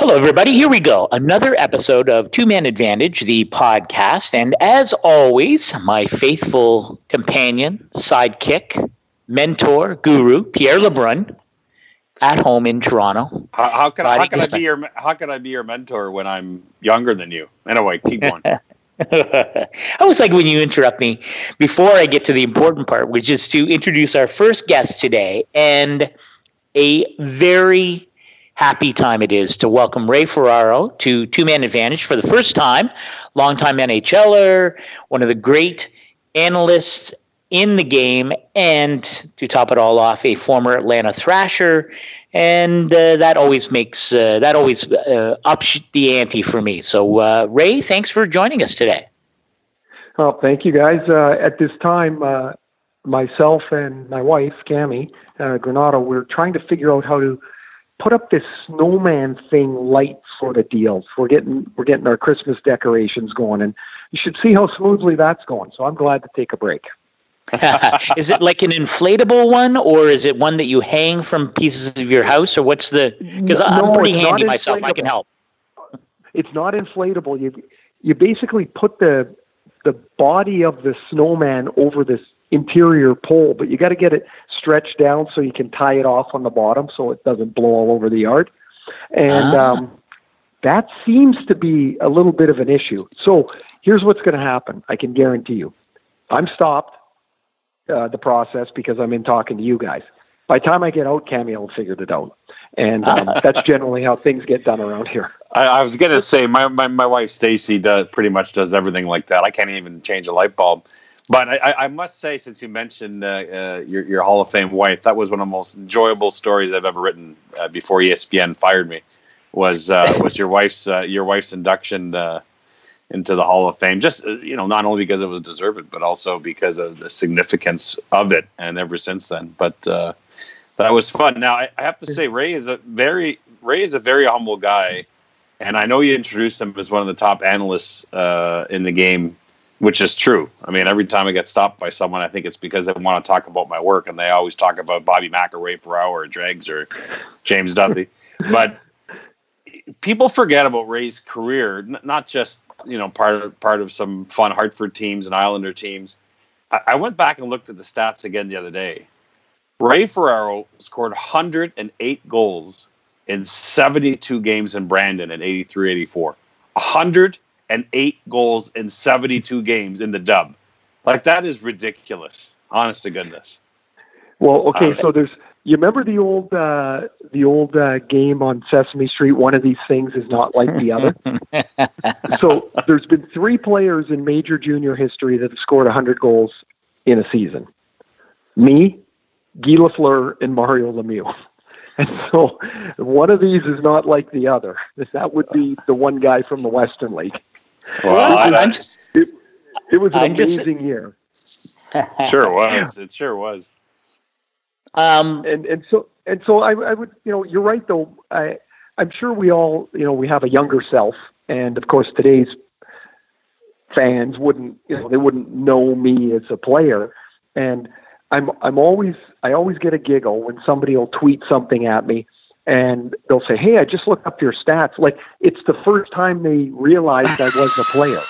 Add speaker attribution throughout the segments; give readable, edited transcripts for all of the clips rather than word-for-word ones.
Speaker 1: Hello, everybody. Here we go. Another episode of Two Man Advantage, the podcast. And as always, my faithful companion, sidekick, mentor, guru, Pierre LeBrun, at home in Toronto.
Speaker 2: How can I be your mentor when I'm younger than you? Anyway, keep going.
Speaker 1: I always like when you interrupt me before I get to the important part, which is to introduce our first guest today. And a very happy time it is to welcome Ray Ferraro to Two Man Advantage for the first time. Longtime NHLer, one of the great analysts in the game, and to top it all off, a former Atlanta Thrasher. And that always ups the ante for me. So, Ray, thanks for joining us today.
Speaker 3: Well, thank you, guys. At this time, myself and my wife, Cami Granato, we're trying to figure out how to put up this snowman thing light sort of deal. We're getting our Christmas decorations going, and you should see how smoothly that's going. So I'm glad to take a break.
Speaker 1: Is it like an inflatable one, or is it one that you hang from pieces of your house, or what's the? Because I'm pretty handy myself. I can help.
Speaker 3: It's not inflatable. You basically put the body of the snowman over this interior pole, but you got to get it stretched down so you can tie it off on the bottom so it doesn't blow all over the yard. And that seems to be a little bit of an issue. So here's what's going to happen. I can guarantee you. I'm stopped the process because I'm in talking to you guys. By the time I get out, Cami will have figured it out. And that's generally how things get done around here.
Speaker 2: I was going to say, my wife, Stacy, pretty much does everything like that. I can't even change a light bulb. But I must say, since you mentioned your Hall of Fame wife, that was one of the most enjoyable stories I've ever written before ESPN fired me. Was your wife's induction into the Hall of Fame? Just not only because it was deserved, but also because of the significance of it, and ever since then. But that was fun. Now I have to say, Ray is a very humble guy, and I know you introduced him as one of the top analysts in the game. Which is true. I mean, every time I get stopped by someone, I think it's because they want to talk about my work, and they always talk about Bobby Mack or Ray Ferraro or Dregs or James Dudley. But people forget about Ray's career, not just part of some fun Hartford teams and Islander teams. I went back and looked at the stats again the other day. Ray Ferraro scored 108 goals in 72 games in Brandon in 83-84. 108 goals in 72 games in the Dub. Like, that is ridiculous. Honest to goodness.
Speaker 3: Well, okay, so you remember the old game on Sesame Street, one of these things is not like the other? So there's been 3 players in major junior history that have scored 100 goals in a season. Me, Guy Lafleur, and Mario Lemieux. And so one of these is not like the other. That would be the one guy from the Western League.
Speaker 2: Well,
Speaker 3: it was an amazing year.
Speaker 2: Sure was. It sure was.
Speaker 3: And so I would, you're right though. I'm sure we all, we have a younger self, and of course today's fans wouldn't, they wouldn't know me as a player. And I always get a giggle when somebody will tweet something at me and they'll say, "Hey, I just looked up your stats." Like, it's the first time they realized I was a player.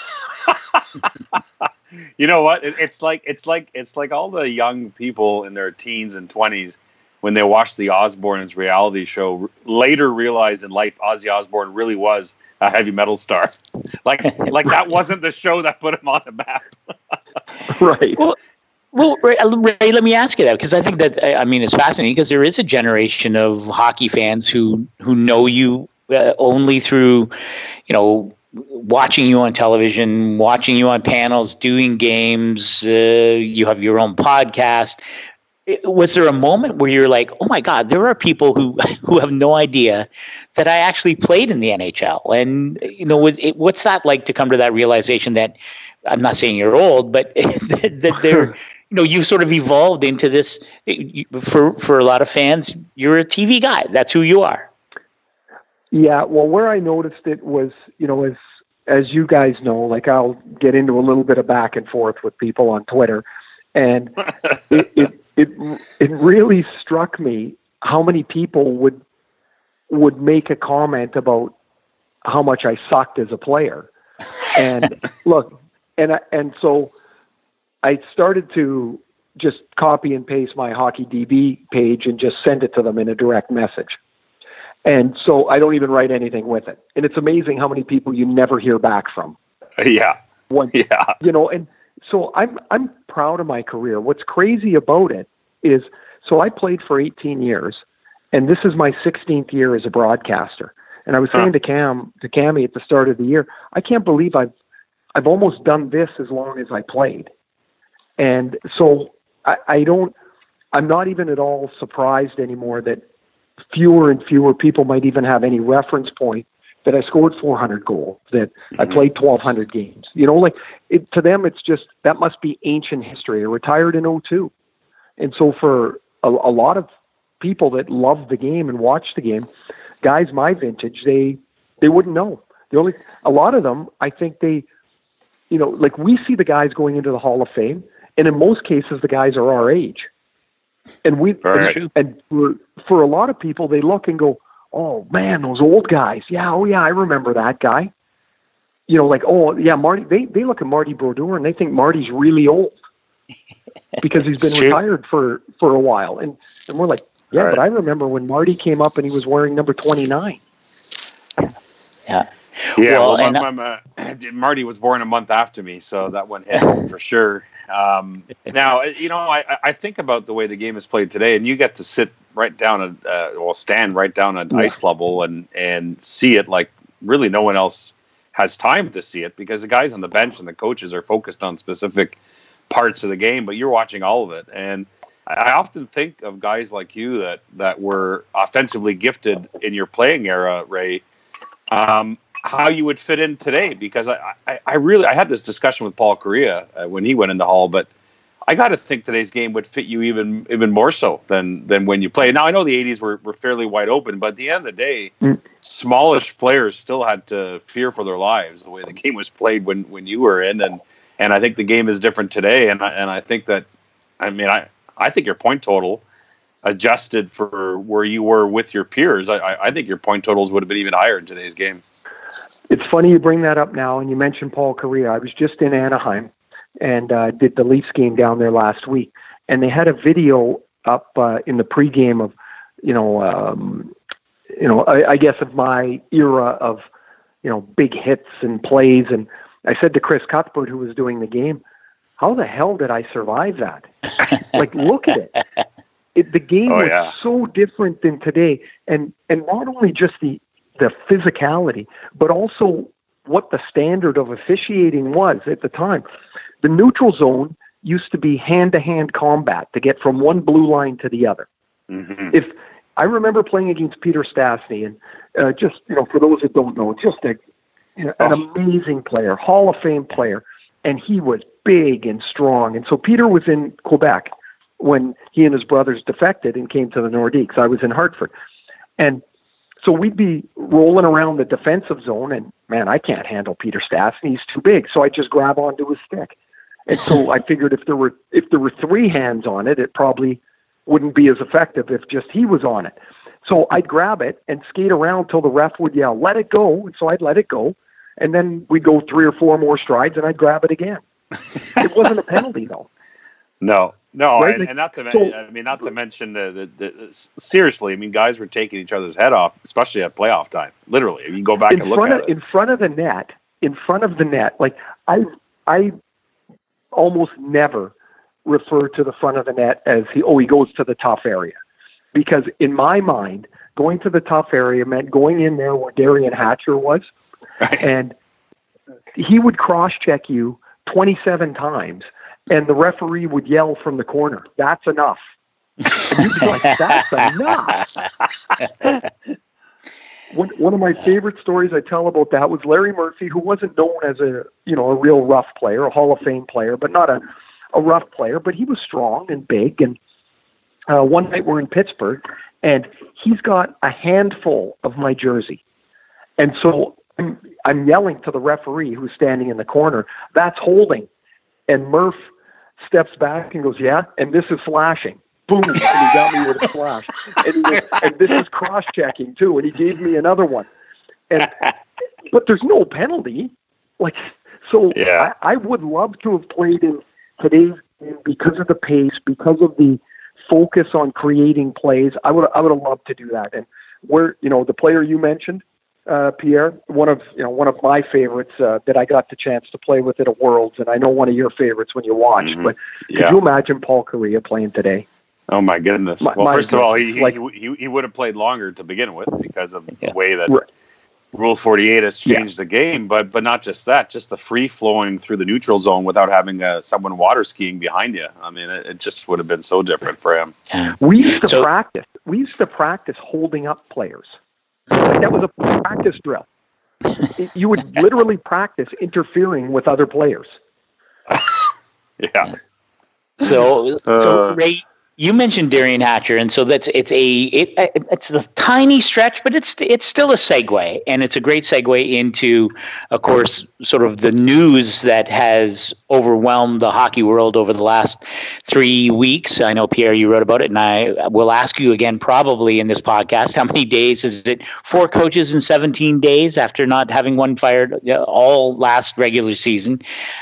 Speaker 2: You know what? It's like all the young people in their teens and 20s when they watched the Osbournes reality show later realized in life Ozzy Osbourne really was a heavy metal star. Like that wasn't the show that put him on the map.
Speaker 3: Right.
Speaker 1: Well, Ray, let me ask you that, because I think that, it's fascinating, because there is a generation of hockey fans who know you only through, watching you on television, watching you on panels, doing games. You have your own podcast. Was there a moment where you're like, oh my God, there are people who have no idea that I actually played in the NHL? And, what's that like to come to that realization that, I'm not saying you're old, but that they're, you've sort of evolved into this. For a lot of fans, you're a TV guy. That's who you are.
Speaker 3: Yeah. Well, where I noticed it was, as you guys know, like, I'll get into a little bit of back and forth with people on Twitter, and it really struck me how many people would make a comment about how much I sucked as a player. And look, and so I started to just copy and paste my Hockey DB page and just send it to them in a direct message. And so I don't even write anything with it. And it's amazing how many people you never hear back from.
Speaker 2: Yeah. Yeah.
Speaker 3: You know, and so I'm proud of my career. What's crazy about it is, so I played for 18 years, and this is my 16th year as a broadcaster. And I was saying to Cammy at the start of the year, I can't believe I've almost done this as long as I played. And so I'm not even at all surprised anymore that fewer and fewer people might even have any reference point that I scored 400 goals, that I played 1,200 games. You know, like to them, it's just, that must be ancient history. I retired in 2002. And so for a lot of people that love the game and watch the game, guys my vintage, they wouldn't know. A lot of them, I think they, you know, like we see the guys going into the Hall of Fame, and in most cases, the guys are our age. And for a lot of people, they look and go, "Oh man, those old guys. Yeah, oh yeah, I remember that guy." You know, like, oh yeah, Marty. They look at Marty Brodeur and they think Marty's really old because he's been retired for a while. And we're like, yeah, but I remember when Marty came up and he was wearing number 29.
Speaker 1: Yeah.
Speaker 2: Yeah, well, Marty was born a month after me, so that one hit home for sure. Now, you know, I think about the way the game is played today, and you get to sit right down stand right down at ice level and see it like really no one else has time to see it, because the guys on the bench and the coaches are focused on specific parts of the game, but you're watching all of it. And I often think of guys like you that were offensively gifted in your playing era, Ray, how you would fit in today, because I had this discussion with Paul Correa when he went in the Hall, but I got to think today's game would fit you even more so than when you play. Now, I know the 80s were fairly wide open, but at the end of the day, smallish players still had to fear for their lives the way the game was played when you were in, and I think the game is different today, and I think that, I mean, I think your point total adjusted for where you were with your peers, I think your point totals would have been even higher in today's game.
Speaker 3: It's funny you bring that up now, and you mentioned Paul Correa. I was just in Anaheim and did the Leafs game down there last week, and they had a video up in the pregame of, I guess of my era of, big hits and plays. And I said to Chris Cuthbert, who was doing the game, how the hell did I survive that? Like, look at it. The game was so different than today, and not only just the physicality, but also what the standard of officiating was at the time. The neutral zone used to be hand-to-hand combat to get from one blue line to the other. Mm-hmm. If I remember playing against Peter Stastny, and for those that don't know, just an amazing player, Hall of Fame player, and he was big and strong. And so Peter was in Quebec when he and his brothers defected and came to the Nordiques. I was in Hartford. And so we'd be rolling around the defensive zone, and man, I can't handle Peter Stastny. He's too big. So I just grab onto his stick. And so I figured if there were three hands on it, it probably wouldn't be as effective if just he was on it. So I'd grab it and skate around till the ref would yell, "Let it go." And so I'd let it go. And then we'd go 3 or 4 more strides and I'd grab it again. It wasn't a penalty though.
Speaker 2: No,
Speaker 3: right?
Speaker 2: and not to mention seriously. I mean, guys were taking each other's head off, especially at playoff time. Literally, you can go back and look at it. In front of the net. Like I almost never refer to the front of the net as he goes to the tough area, because in my mind, going to the tough area meant going in there where Darian Hatcher was, right. And he would cross-check you 27 times. And the referee would yell from the corner, "That's enough." And you'd be like, "That's enough." One of my favorite stories I tell about that was Larry Murphy, who wasn't known as a real rough player, a Hall of Fame player, but not a rough player, but he was strong and big. And one night we're in Pittsburgh, and he's got a handful of my jersey. And so I'm yelling to the referee who's standing in the corner, "That's holding." And Murph steps back and goes, "Yeah, and this is flashing." Boom. And he got me with a flash. And he goes, "And this is cross-checking too." And he gave me another one. And
Speaker 3: but there's no penalty. Like, so
Speaker 2: Yeah.
Speaker 3: I would love to have played in today's game because of the pace, because of the focus on creating plays. I would have loved to do that. And where, the player you mentioned, Pierre, one of my favorites that I got the chance to play with at a Worlds, and I know one of your favorites when you watched.
Speaker 2: Mm-hmm.
Speaker 3: But could you imagine Paul Correa playing today?
Speaker 2: Oh my goodness! First of all, he would have played longer to begin with because of the way that Rule 48 has changed the game. But not just that, just the free flowing through the neutral zone without having someone water skiing behind you. I mean, it just would have been so different for him.
Speaker 3: Yeah. We used to practice. We used to practice holding up players. Like, that was a practice drill. You would literally practice interfering with other players.
Speaker 2: Yeah.
Speaker 1: So Ray, you mentioned Derian Hatcher, and so it's a tiny stretch, but it's still a segue, and it's a great segue into, of course, sort of the news that has overwhelmed the hockey world over the last 3 weeks. I know, Pierre, you wrote about it, and I will ask you again probably in this podcast, how many days is it? 4 coaches in 17 days after not having one fired all last regular season.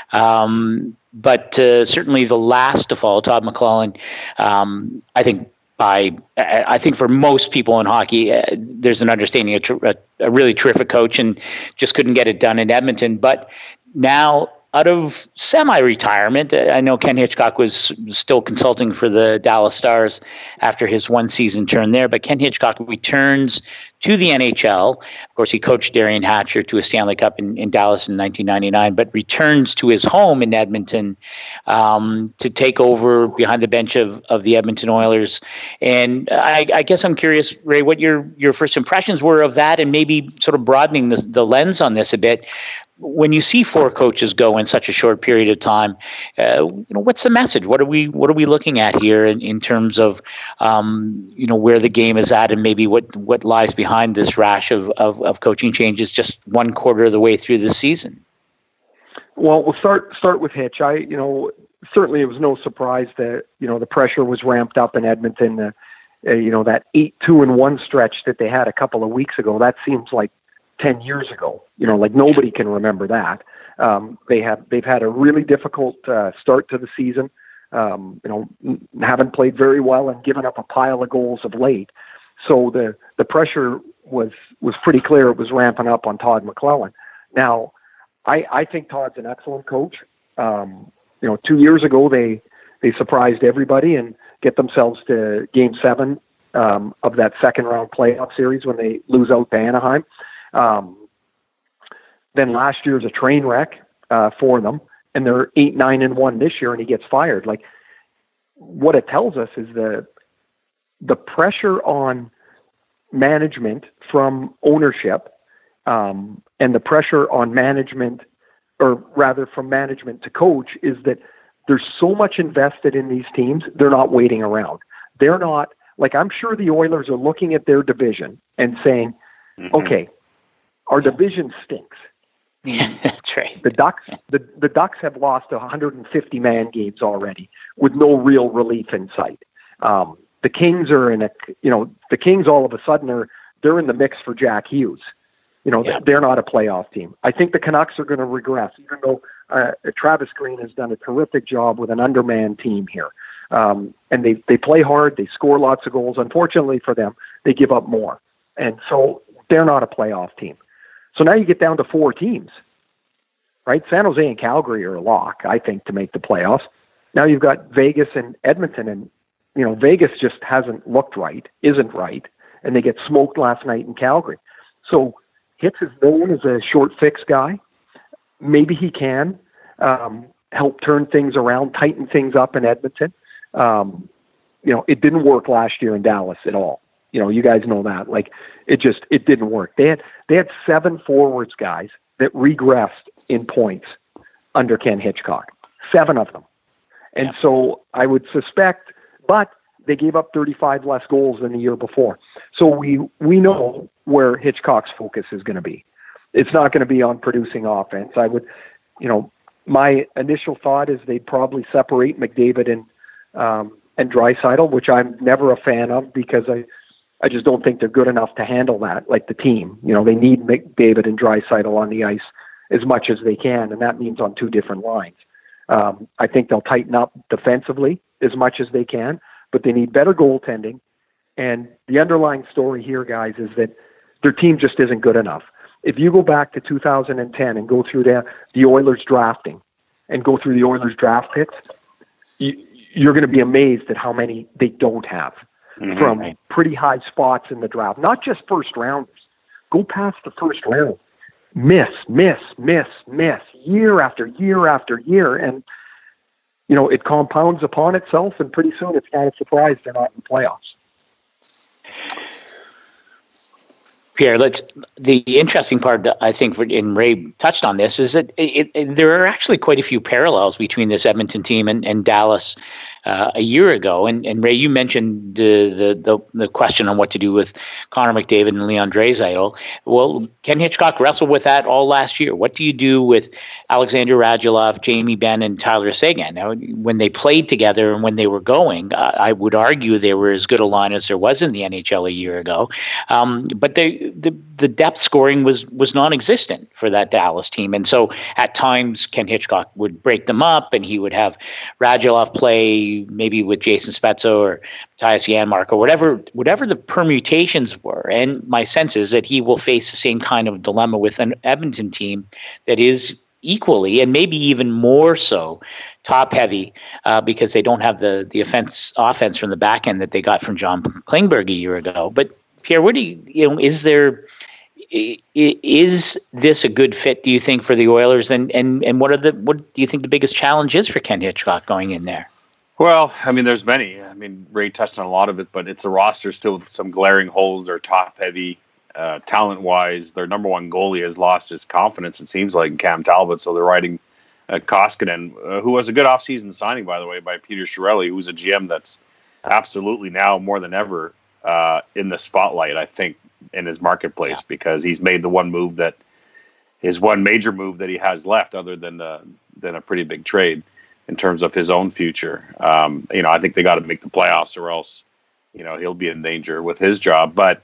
Speaker 1: But certainly the last to fall, Todd McLellan, I think for most people in hockey, there's an understanding a really terrific coach and just couldn't get it done in Edmonton. But now, out of semi-retirement, I know Ken Hitchcock was still consulting for the Dallas Stars after his one-season turn there, but Ken Hitchcock returns to the NHL. Of course, he coached Derian Hatcher to a Stanley Cup in Dallas in 1999, but returns to his home in Edmonton to take over behind the bench of the Edmonton Oilers. And I guess I'm curious, Ray, what your first impressions were of that, and maybe sort of broadening the lens on this a bit. When you see 4 coaches go in such a short period of time, what's the message? What are we looking at here in terms of where the game is at, and maybe what lies behind this rash of coaching changes just 1/4 of the way through the season?
Speaker 3: Well, we'll start with Hitch. Certainly it was no surprise that the pressure was ramped up in Edmonton. That 8-2-1 stretch that they had a couple of weeks ago, that seems like 10 years ago. Like nobody can remember that. They've had a really difficult start to the season. Haven't played very well and given up a pile of goals of late. So the pressure was pretty clear. It was ramping up on Todd McLellan. Now, I think Todd's an excellent coach. 2 years ago they surprised everybody and get themselves to Game 7 of that second round playoff series when they lose out to Anaheim. Then last year's a train wreck for them, and they're 8-9-1 this year, and he gets fired. Like, what it tells us is the pressure on management from ownership, and the pressure on management, or rather from management to coach, is that there's so much invested in these teams. They're not waiting around. They're not, like, I'm sure the Oilers are looking at their division and saying, okay, our division stinks.
Speaker 1: Yeah, that's right.
Speaker 3: The Ducks have lost 150 man games already with no real relief in sight. The Kings are the Kings all of a sudden they're in the mix for Jack Hughes. They're not a playoff team. I think the Canucks are going to regress, even though Travis Green has done a terrific job with an undermanned team here. And they play hard. They score lots of goals. Unfortunately for them, they give up more. And so they're not a playoff team. So now you get down to 4 teams, right? San Jose and Calgary are a lock, I think, to make the playoffs. Now you've got Vegas and Edmonton, and Vegas just isn't right, and they get smoked last night in Calgary. So Hitz is known as a short fix guy. Maybe he can help turn things around, tighten things up in Edmonton. It didn't work last year in Dallas at all. You guys know that. Like, it didn't work. They had 7 forwards guys that regressed in points under Ken Hitchcock. 7 of them. And so I would suspect, but they gave up 35 less goals than the year before. So we know where Hitchcock's focus is going to be. It's not going to be on producing offense. I would, my initial thought is they'd probably separate McDavid and Draisaitl, which I'm never a fan of, because I just don't think they're good enough to handle that, like the team. You know, they need McDavid and Draisaitl on the ice as much as they can, and that means on two different lines. I think they'll tighten up defensively as much as they can, but they need better goaltending. And the underlying story here, guys, is that their team just isn't good enough. If you go back to 2010 and go through the Oilers drafting and go through the Oilers draft picks, you're going to be amazed at how many they don't have from pretty high spots in the draft. Not just first rounders. Go past the first round. Miss, year after year after year. And, you know, it compounds upon itself, and pretty soon it's not a surprise they're not in the playoffs.
Speaker 1: Pierre, the interesting part, I think, and Ray touched on this, is that there are actually quite a few parallels between this Edmonton team and Dallas a year ago. And Ray, you mentioned the question on what to do with Connor McDavid and Leon Draisaitl. Well, Ken Hitchcock wrestled with that all last year. What do you do with Alexander Radulov, Jamie Benn, and Tyler Seguin? Now, when they played together and when they were going, I would argue they were as good a line as there was in the NHL a year ago. But the depth scoring was non-existent for that Dallas team. And so at times Ken Hitchcock would break them up, and he would have Radulov play maybe with Jason Spezza or Matthias Janmark or whatever the permutations were. And my sense is that he will face the same kind of dilemma with an Edmonton team that is equally and maybe even more so top heavy because they don't have the offense from the back end that they got from John Klingberg a year ago. But Pierre, what do is this a good fit, do you think, for the Oilers? And what do you think the biggest challenge is for Ken Hitchcock going in there?
Speaker 2: Well, I mean, there's many. I mean, Ray touched on a lot of it, but it's a roster still with some glaring holes. They're top heavy, talent-wise. Their number one goalie has lost his confidence, it seems like, in Cam Talbot. So they're riding Koskinen, who was a good offseason signing, by the way, by Peter Chiarelli, who's a GM that's absolutely now more than ever in the spotlight, I think, in his marketplace, because he's made the one major move that he has left, other than a pretty big trade in terms of his own future. I think they got to make the playoffs, or else, he'll be in danger with his job. But,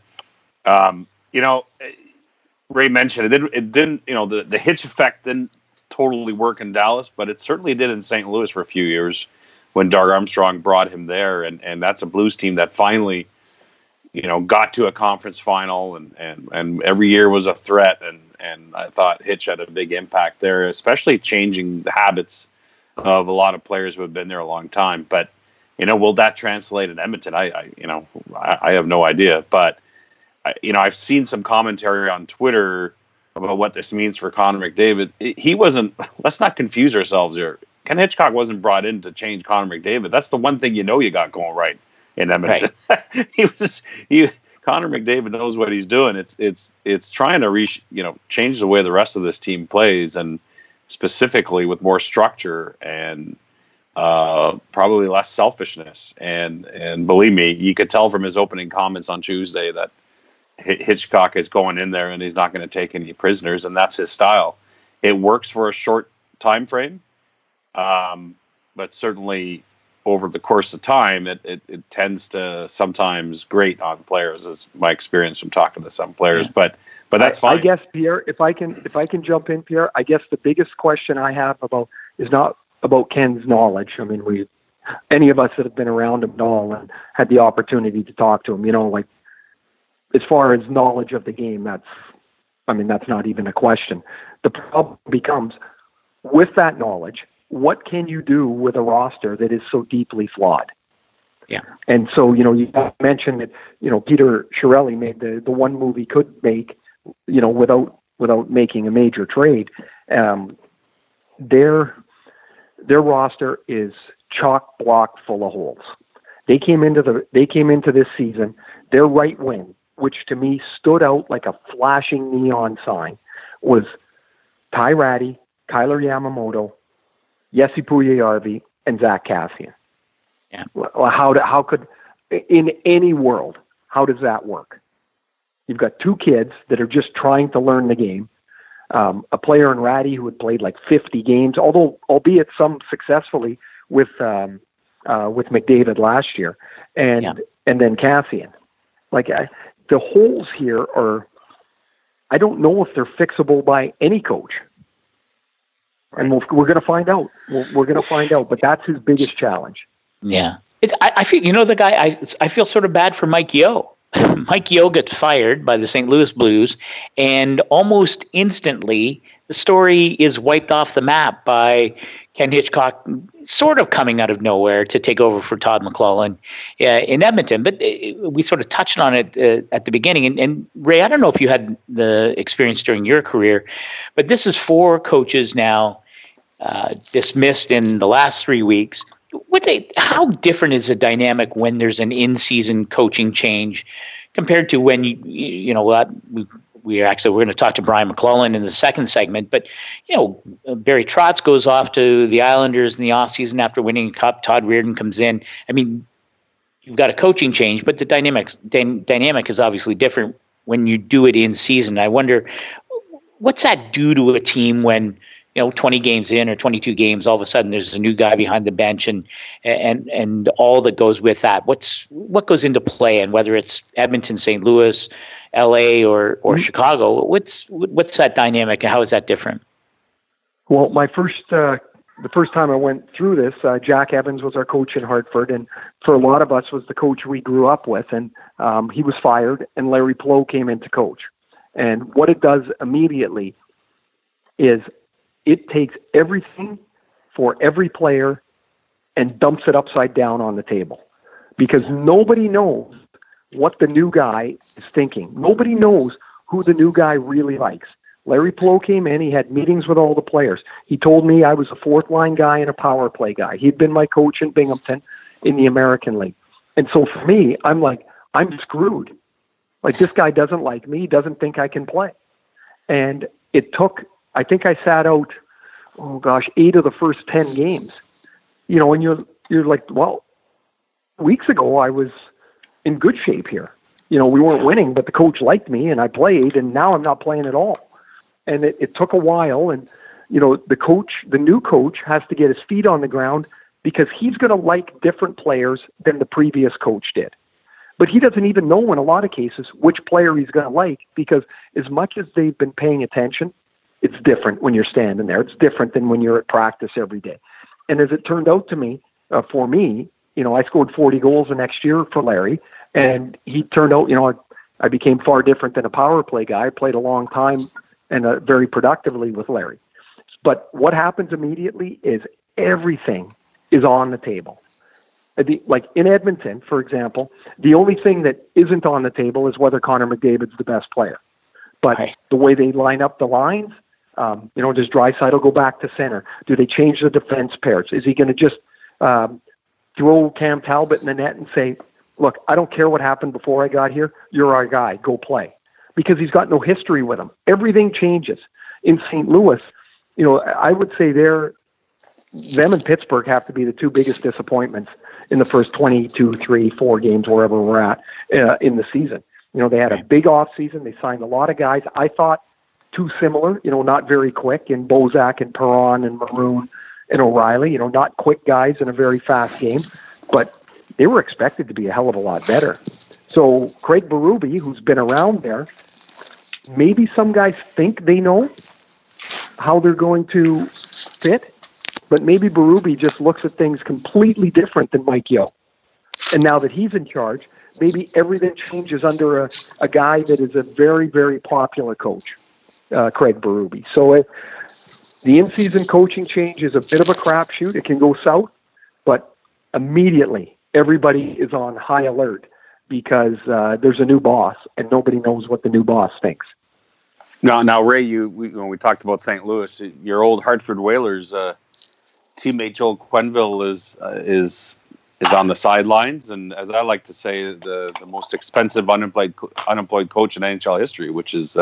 Speaker 2: Ray mentioned it didn't, the Hitch effect didn't totally work in Dallas, but it certainly did in St. Louis for a few years when Doug Armstrong brought him there. And that's a Blues team that finally, got to a conference final and every year was a threat. And I thought Hitch had a big impact there, especially changing the habits of a lot of players who have been there a long time. But, will that translate in Edmonton? I have no idea. But, I've seen some commentary on Twitter about what this means for Connor McDavid. He wasn't, let's not confuse ourselves here. Ken Hitchcock wasn't brought in to change Connor McDavid. That's the one thing you got going right in Edmonton. Right. Connor McDavid knows what he's doing. It's trying to change the way the rest of this team plays, and specifically with more structure and probably less selfishness. And believe me, you could tell from his opening comments on Tuesday that Hitchcock is going in there and he's not going to take any prisoners, and that's his style. It works for a short time frame, but certainly over the course of time, it tends to sometimes grate on players, is my experience from talking to some players. Yeah. But that's fine.
Speaker 3: I guess, Pierre, if I can jump in, Pierre, I guess the biggest question I have is not about Ken's knowledge. I mean, any of us that have been around him at all and had the opportunity to talk to him, like, as far as knowledge of the game, that's not even a question. The problem becomes, with that knowledge, what can you do with a roster that is so deeply flawed?
Speaker 1: Yeah.
Speaker 3: And so, you mentioned that, Peter Chiarelli made the one move he could make, without making a major trade. Their roster is chock block full of holes. They came into this season, their right wing, which to me stood out like a flashing neon sign, was Ty Rattie, Kyler Yamamoto, Jesse Puljujärvi, and Zach Kassian.
Speaker 1: Yeah.
Speaker 3: How could, in any world, how does that work? You've got two kids that are just trying to learn the game. A player in Rattie who had played like 50 games, albeit some successfully with McDavid last year, and then Kassian. Like the holes here are, I don't know if they're fixable by any coach. And we're going to find out. We're going to find out. But that's his biggest challenge.
Speaker 1: Yeah. I feel, the guy, I feel sort of bad for Mike Yeo. Mike Yeo gets fired by the St. Louis Blues, and almost instantly the story is wiped off the map by Ken Hitchcock sort of coming out of nowhere to take over for Todd McLellan in Edmonton. But we sort of touched on it at the beginning. And Ray, I don't know if you had the experience during your career, but this is 4 coaches now dismissed in the last 3 weeks. How different is the dynamic when there's an in-season coaching change compared to when we're going to talk to Brian McClellan in the second segment, but Barry Trotz goes off to the Islanders in the offseason after winning a cup. Todd Reirden comes in. I mean, you've got a coaching change, but the dynamic is obviously different when you do it in season. I wonder, what's that do to a team when 20 games in or 22 games, all of a sudden there's a new guy behind the bench and all that goes with that. What goes into play, and whether it's Edmonton, St. Louis, LA or Chicago, what's that dynamic and how is that different?
Speaker 3: Well, the first time I went through this, Jack Evans was our coach in Hartford, and for a lot of us was the coach we grew up with, and he was fired and Larry Plow came in to coach. And what it does immediately is it takes everything for every player and dumps it upside down on the table, because nobody knows what the new guy is thinking. Nobody knows who the new guy really likes. Larry Plow came in. He had meetings with all the players. He told me I was a 4th line guy and a power play guy. He'd been my coach in Binghamton in the American League. And so for me, I'm like, I'm screwed. Like, this guy doesn't like me, doesn't think I can play. And it took, I think I sat out, 8 of the first 10 games. And you're like, well, weeks ago I was in good shape here. We weren't winning, but the coach liked me and I played, and now I'm not playing at all. And it took a while, and the new coach has to get his feet on the ground, because he's going to like different players than the previous coach did. But he doesn't even know in a lot of cases which player he's going to like, because as much as they've been paying attention, it's different when you're standing there. It's different than when you're at practice every day. And as it turned out to me, for me, I scored 40 goals the next year for Larry, and he turned out, I became far different than a power play guy. I played a long time and very productively with Larry. But what happens immediately is everything is on the table. Like in Edmonton, for example, the only thing that isn't on the table is whether Connor McDavid's the best player. But the way they line up the lines, does Draisaitl go back to center? Do they change the defense pairs? Is he going to just throw Cam Talbot in the net and say, look, I don't care what happened before I got here. You're our guy. Go play. Because he's got no history with him. Everything changes. In St. Louis, I would say them and Pittsburgh have to be the 2 biggest disappointments in the first 22, 3, 4 games, wherever we're at in the season. They had a big off season. They signed a lot of guys. I thought too similar, not very quick, in Bozak and Perron and Maroon and O'Reilly, not quick guys in a very fast game, but they were expected to be a hell of a lot better. So Craig Berube, who's been around there, maybe some guys think they know how they're going to fit, but maybe Berube just looks at things completely different than Mike Yeo. And now that he's in charge, maybe everything changes under a guy that is a very, very popular coach, Craig Berube. So the in-season coaching change is a bit of a crapshoot. It can go south, but immediately everybody is on high alert, because there's a new boss and nobody knows what the new boss thinks.
Speaker 2: Now, Ray, when we talked about St. Louis, your old Hartford Whalers teammate Joel Quenneville is on the sidelines, and as I like to say, the most expensive unemployed coach in NHL history, which is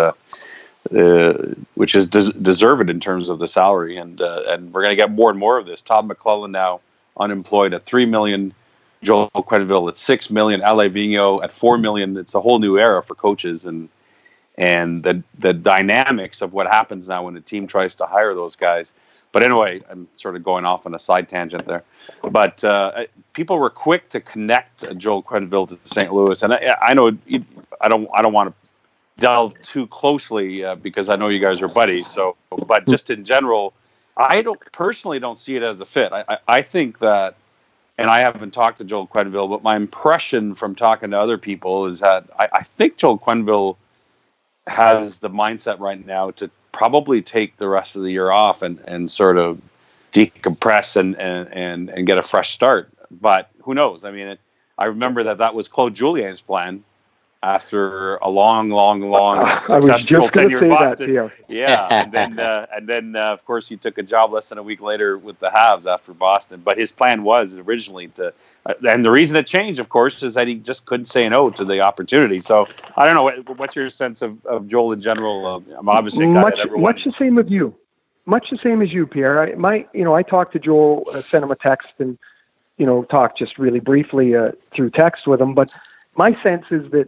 Speaker 2: deserved in terms of the salary, and we're going to get more and more of this. Todd McLellan now unemployed at $3 million. Joel Quenneville at $6 million, Alain Vigneault at $4 million. It's a whole new era for coaches, and and the dynamics of what happens now when a team tries to hire those guys. But anyway, I'm sort of going off on a side tangent there. But people were quick to connect Joel Quenneville to St. Louis, and I know I don't want to delve too closely because I know you guys are buddies. So, but just in general, I personally don't see it as a fit. I think that, and I haven't talked to Joel Quenneville, but my impression from talking to other people is that I think Joel Quenneville has the mindset right now to probably take the rest of the year off and sort of decompress and get a fresh start. But who knows? I mean, I remember that was Claude Julien's plan after a long successful tenure in Boston. Yeah, and then of course he took a job less than a week later with the Habs after Boston. But his plan was originally to, and the reason it changed, of course, is that he just couldn't say no to the opportunity. So I don't know. What's your sense of Joel in general? I'm obviously
Speaker 3: much the same with you. Much the same as you, Pierre. I talked to Joel, sent him a text, and talked just really briefly through text with him. But my sense is that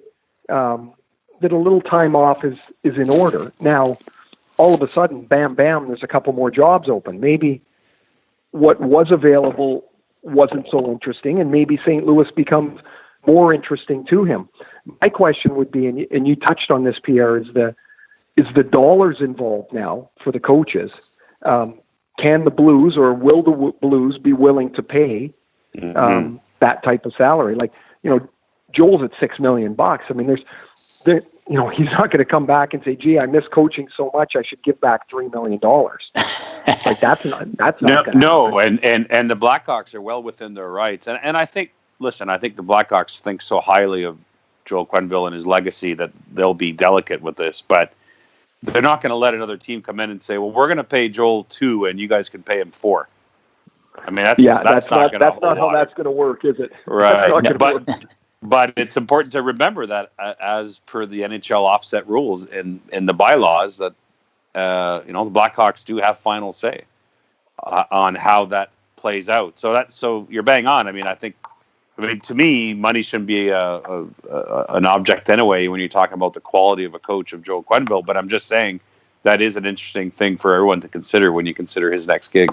Speaker 3: a little time off is in order. Now, all of a sudden, bam, there's a couple more jobs open. Maybe what was available wasn't so interesting, and maybe St. Louis becomes more interesting to him. My question would be, and you touched on this, Pierre, is the dollars involved now for the coaches? Can the Blues, or will the Blues be willing to pay that type of salary? Like, Joel's at $6 million. I mean, he's not going to come back and say, "Gee, I miss coaching so much, I should give back $3 million." Like that's not
Speaker 2: no. And the Blackhawks are well within their rights. And I think, I think the Blackhawks think so highly of Joel Quenneville and his legacy that they'll be delicate with this. But they're not going to let another team come in and say, "Well, we're going to pay Joel 2, and you guys can pay him 4." I mean, that's not how that's going to work, is it? Right. But it's important to remember that as per the NHL offset rules in the bylaws that, the Blackhawks do have final say on how that plays out. So you're bang on. I mean, to me, money shouldn't be an object anyway when you're talking about the quality of a coach of Joel Quenneville. But I'm just saying that is an interesting thing for everyone to consider when you consider his next gig.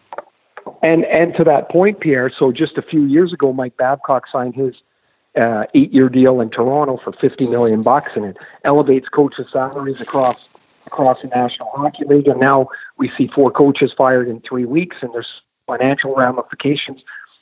Speaker 3: And to that point, Pierre, so just a few years ago, Mike Babcock signed his 8-year deal in Toronto for $50 million, and it elevates coaches' salaries across the National Hockey League. And now we see 4 coaches fired in 3 weeks, and there's financial ramifications.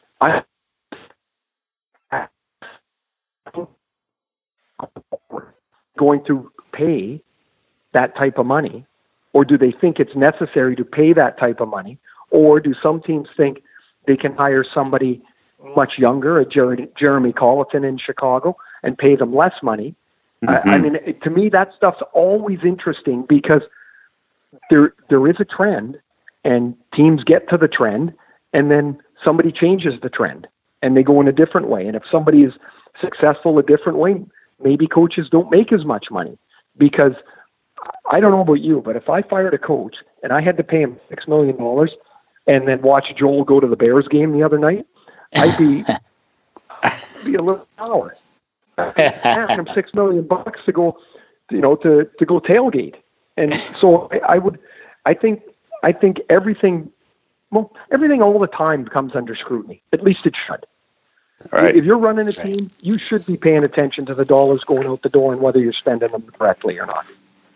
Speaker 3: Going to pay that type of money, or do they think it's necessary to pay that type of money, or do some teams think they can hire somebody much younger, a Jeremy Colleton in Chicago, and pay them less money? I mean, to me, that stuff's always interesting because there is a trend, and teams get to the trend, and then somebody changes the trend, and they go in a different way. And if somebody is successful a different way, maybe coaches don't make as much money. Because I don't know about you, but if I fired a coach and I had to pay him $6 million and then watch Joel go to the Bears game the other night, I'd be a little sour. Asking him $6 million to go, to go tailgate. And so I think everything all the time comes under scrutiny. At least it should. Right. If you're running a team, you should be paying attention to the dollars going out the door and whether you're spending them correctly or not.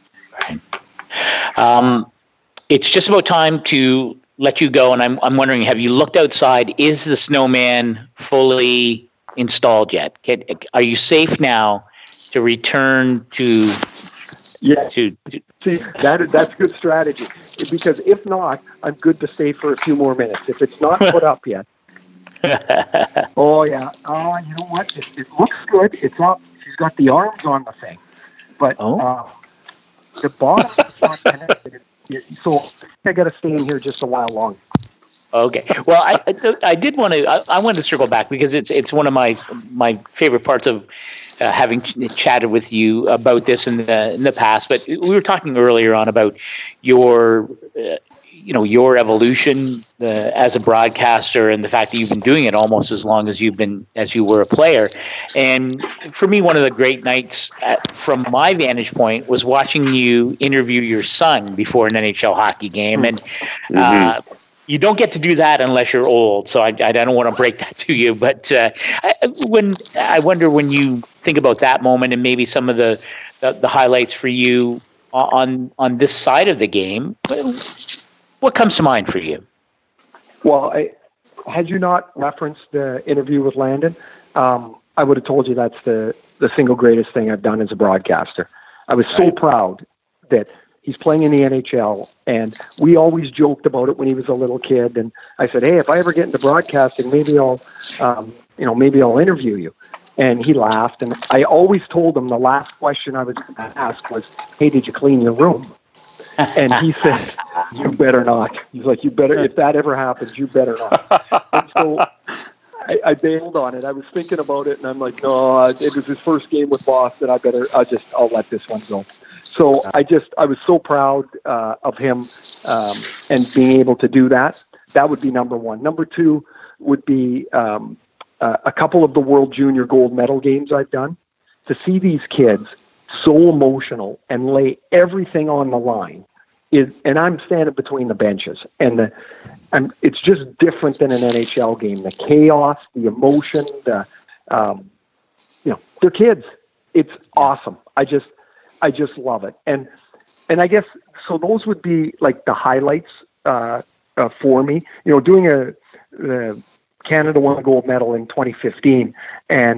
Speaker 1: Right. It's just about time to let you go, and I'm wondering, have you looked outside? Is the snowman fully installed yet? Are you safe now to return to?
Speaker 3: Yeah. See, that's good strategy. Because if not, I'm good to stay for a few more minutes. If it's not put up yet. Oh yeah. You know what? It looks good. It's up. She's got the arms on the thing, but the bottom is not connected. So I got to stay in here just a while longer.
Speaker 1: Okay. Well, I did want to. I wanted to circle back because it's one of my favorite parts of having chatted with you about this in the past. But we were talking earlier on about your your evolution as a broadcaster, and the fact that you've been doing it almost as long as you were a player. And for me, one of the great nights from my vantage point was watching you interview your son before an NHL hockey game. And you don't get to do that unless you're old. So I don't want to break that to you. But I wonder when you think about that moment and maybe some of the highlights for you on this side of the game, what comes to mind for you?
Speaker 3: Well, had you not referenced the interview with Landon, I would have told you that's the single greatest thing I've done as a broadcaster. I was so proud that he's playing in the NHL, and we always joked about it when he was a little kid. And I said, "Hey, if I ever get into broadcasting, maybe I'll interview you." And he laughed. And I always told him the last question I was going to ask was, "Hey, did you clean your room?" And he said, "You better not." He's like, "You better, if that ever happens, you better not." And so I bailed on it. I was thinking about it, and I'm like, "No, it was his first game with Boston. I'll let this one go." So I was so proud of him and being able to do that. That would be number one. Number two would be a couple of the World Junior Gold Medal games I've done. To see these kids so emotional and lay everything on the line and I'm standing between the benches, and it's just different than an NHL game. The chaos, the emotion, they're kids. It's awesome. I just love it. And I guess, so those would be like the highlights for me. Doing Canada won a gold medal in 2015, and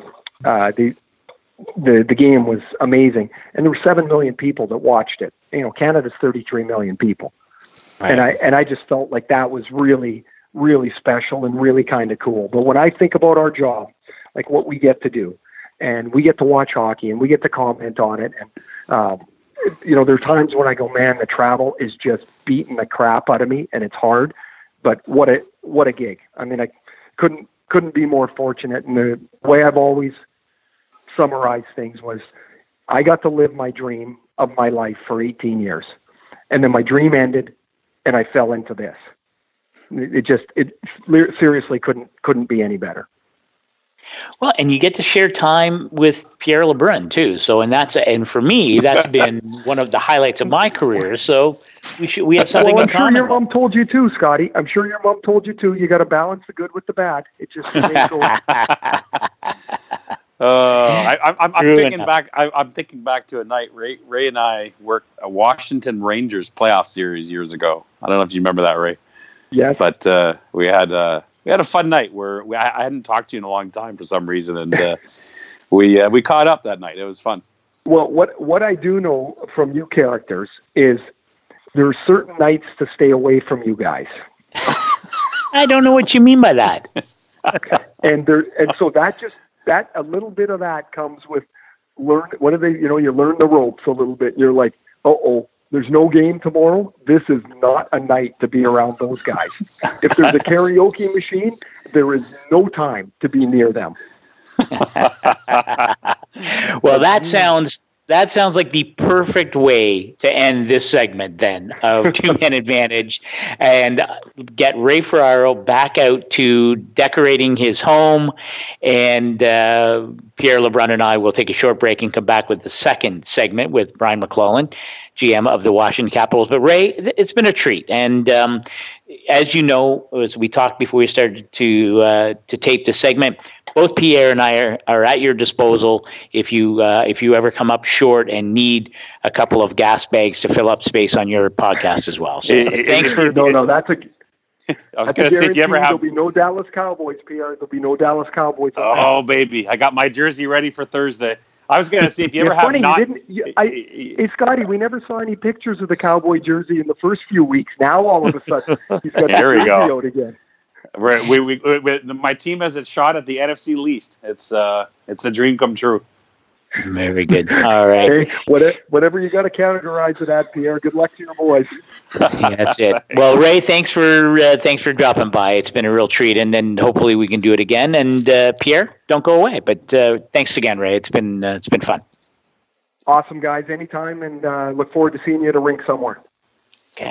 Speaker 3: the game was amazing. And there were 7 million people that watched it. Canada's 33 million people. Right. And I just felt like that was really, really special and really kind of cool. But when I think about our job, like what we get to do, and we get to watch hockey and we get to comment on it, and there are times when I go, man, the travel is just beating the crap out of me, and it's hard. But what a gig! I mean, I couldn't be more fortunate. And the way I've always summarized things was, I got to live my dream of my life for 18 years, and then my dream ended, and I fell into this. It seriously couldn't be any better.
Speaker 1: Well, and you get to share time with Pierre LeBrun too. So, and for me, that's been one of the highlights of my career. So we have something in common.
Speaker 3: I'm sure your mom told you too, Scotty. I'm sure your mom told you too. You got to balance the good with the bad. It just
Speaker 2: I'm thinking back. I'm thinking back to a night Ray and I worked a Washington Rangers playoff series years ago. I don't know if you remember that, Ray.
Speaker 3: Yes.
Speaker 2: But we had a fun night where I hadn't talked to you in a long time for some reason, and we caught up that night. It was fun.
Speaker 3: Well, what I do know from you characters is there are certain nights to stay away from you guys.
Speaker 1: I don't know what you mean by that.
Speaker 3: and so that a little bit of that comes with you learn the ropes a little bit. You're like, there's no game tomorrow. This is not a night to be around those guys. If there's a karaoke machine, there is no time to be near them.
Speaker 1: Well, that sounds like the perfect way to end this segment then of Two Men Advantage, and get Ray Ferraro back out to decorating his home. And Pierre LeBrun and I will take a short break and come back with the second segment with Brian McClellan, GM of the Washington Capitals. But Ray, it's been a treat. And as you know, as we talked before we started to tape the segment, both Pierre and I are at your disposal if you ever come up short and need a couple of gas bags to fill up space on your podcast as well. So thanks for
Speaker 3: that's a.
Speaker 2: I was going to say, do you ever have?
Speaker 3: There'll be no Dallas Cowboys, Pierre. There'll be no Dallas Cowboys.
Speaker 2: Oh, baby, I got my jersey ready for Thursday. I was going to say, if you ever have
Speaker 3: hey, Scotty, we never saw any pictures of the Cowboy jersey in the first few weeks. Now all of a sudden he's got the jersey out again.
Speaker 2: We my team has a shot at the NFC least. It's a dream come true.
Speaker 1: Very good. All right.
Speaker 3: Hey, whatever you got to categorize it at, Pierre. Good luck to your boys.
Speaker 1: Yeah, that's it. Well, Ray, thanks for dropping by. It's been a real treat, and then hopefully we can do it again. And Pierre, don't go away. But thanks again, Ray. It's been fun.
Speaker 3: Awesome, guys. Anytime, and look forward to seeing you at a rink somewhere.
Speaker 1: Okay.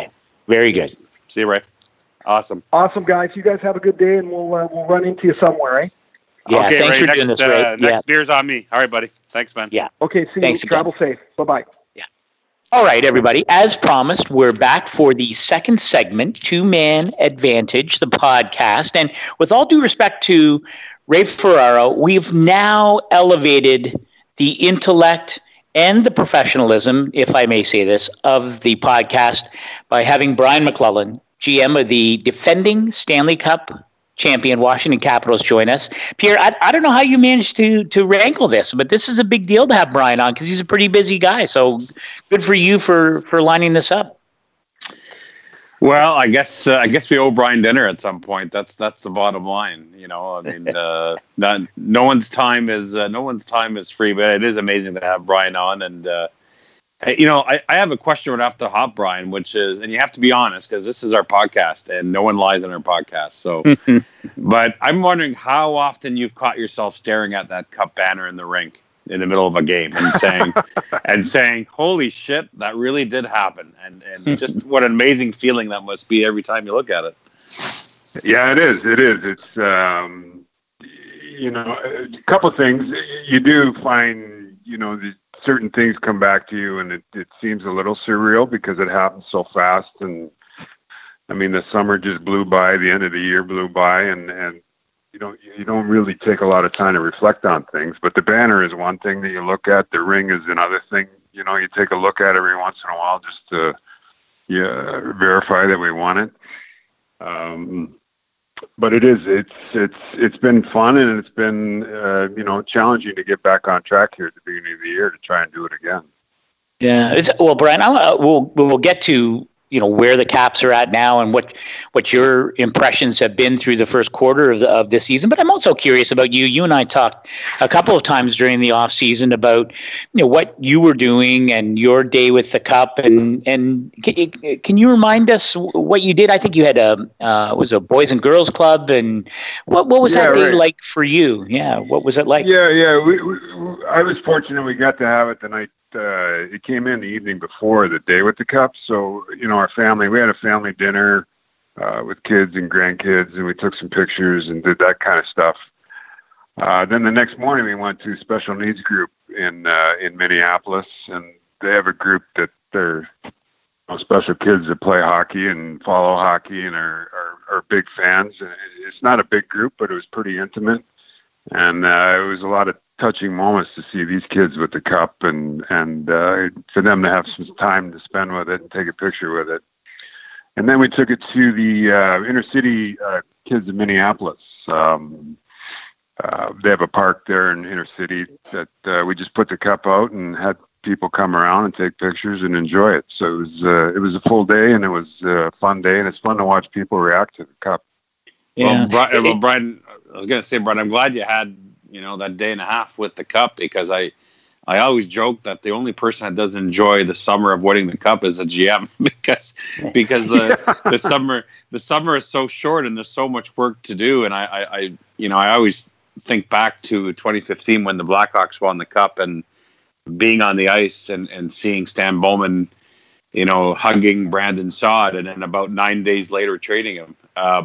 Speaker 1: Very good.
Speaker 2: See you, Ray. Awesome.
Speaker 3: Awesome, guys. You guys have a good day, and we'll run into you somewhere, eh?
Speaker 1: Yeah,
Speaker 2: okay,
Speaker 1: thanks
Speaker 2: Ray,
Speaker 1: for doing this, Ray.
Speaker 2: Next beer's on me. All right, buddy. Thanks, man.
Speaker 1: Yeah.
Speaker 3: Okay, see
Speaker 1: Thanks
Speaker 3: you.
Speaker 1: again.
Speaker 3: Travel safe. Bye-bye.
Speaker 1: All right, everybody. As promised, we're back for the second segment, Two Man Advantage, the podcast. And with all due respect to Ray Ferraro, we've now elevated the intellect and the professionalism, if I may say this, of the podcast by having Brian McClellan, GM of the defending Stanley Cup champion Washington Capitals, join us. Pierre, I don't know how you managed to wrangle this, but this is a big deal to have Brian on because he's a pretty busy guy. So good for you for lining this up.
Speaker 2: Well, I guess we owe Brian dinner at some point. That's the bottom line. You know, I mean, no one's time is free, but it is amazing to have Brian on. And you know, I have a question right off the hop, Brian, which is, and you have to be honest because this is our podcast and no one lies on our podcast. So, but I'm wondering how often you've caught yourself staring at that cup banner in the rink in the middle of a game and saying, holy shit, that really did happen. And just what an amazing feeling that must be every time you look at it.
Speaker 4: Yeah, it is. It's, you know, a couple of things you do find, you know, certain things come back to you and it seems a little surreal because it happens so fast. And I mean, the summer just blew by, the end of the year blew by, and you don't really take a lot of time to reflect on things, but the banner is one thing that you look at. The ring is another thing. You know, you take a look at every once in a while just to verify that we won it. But it's been fun, and it's been you know, challenging to get back on track here at the beginning of the year to try and do it again.
Speaker 1: Yeah, well, Brian, we'll get to, you know, where the Caps are at now and what your impressions have been through the first quarter of this season. But I'm also curious about you. You and I talked a couple of times during the off season about, you know, what you were doing and your day with the Cup. And can you remind us what you did? I think you had was a Boys and Girls Club. And what was that day like for you? Yeah, what was it like?
Speaker 4: Yeah. I was fortunate we got to have it the night. It came in the evening before the day with the Cup. So, you know, we had a family dinner with kids and grandkids, and we took some pictures and did that kind of stuff. Then the next morning we went to a special needs group in Minneapolis, and they have a group that they're special kids that play hockey and follow hockey and are big fans. And it's not a big group, but it was pretty intimate. And it was a lot of touching moments to see these kids with the Cup and for them to have some time to spend with it and take a picture with it. And then we took it to the inner city kids in Minneapolis. They have a park there in inner city that we just put the Cup out and had people come around and take pictures and enjoy it. So it was a full day, and it was a fun day, and it's fun to watch people react to the Cup.
Speaker 1: Yeah.
Speaker 2: Well, Brian, I was going to say, Brian, I'm glad you had, you know, that day and a half with the Cup, because I always joke that the only person that doesn't enjoy the summer of winning the Cup is a GM because the summer is so short and there's so much work to do. And I always think back to 2015 when the Blackhawks won the Cup and being on the ice and seeing Stan Bowman, you know, hugging Brandon Saad, and then about 9 days later trading him.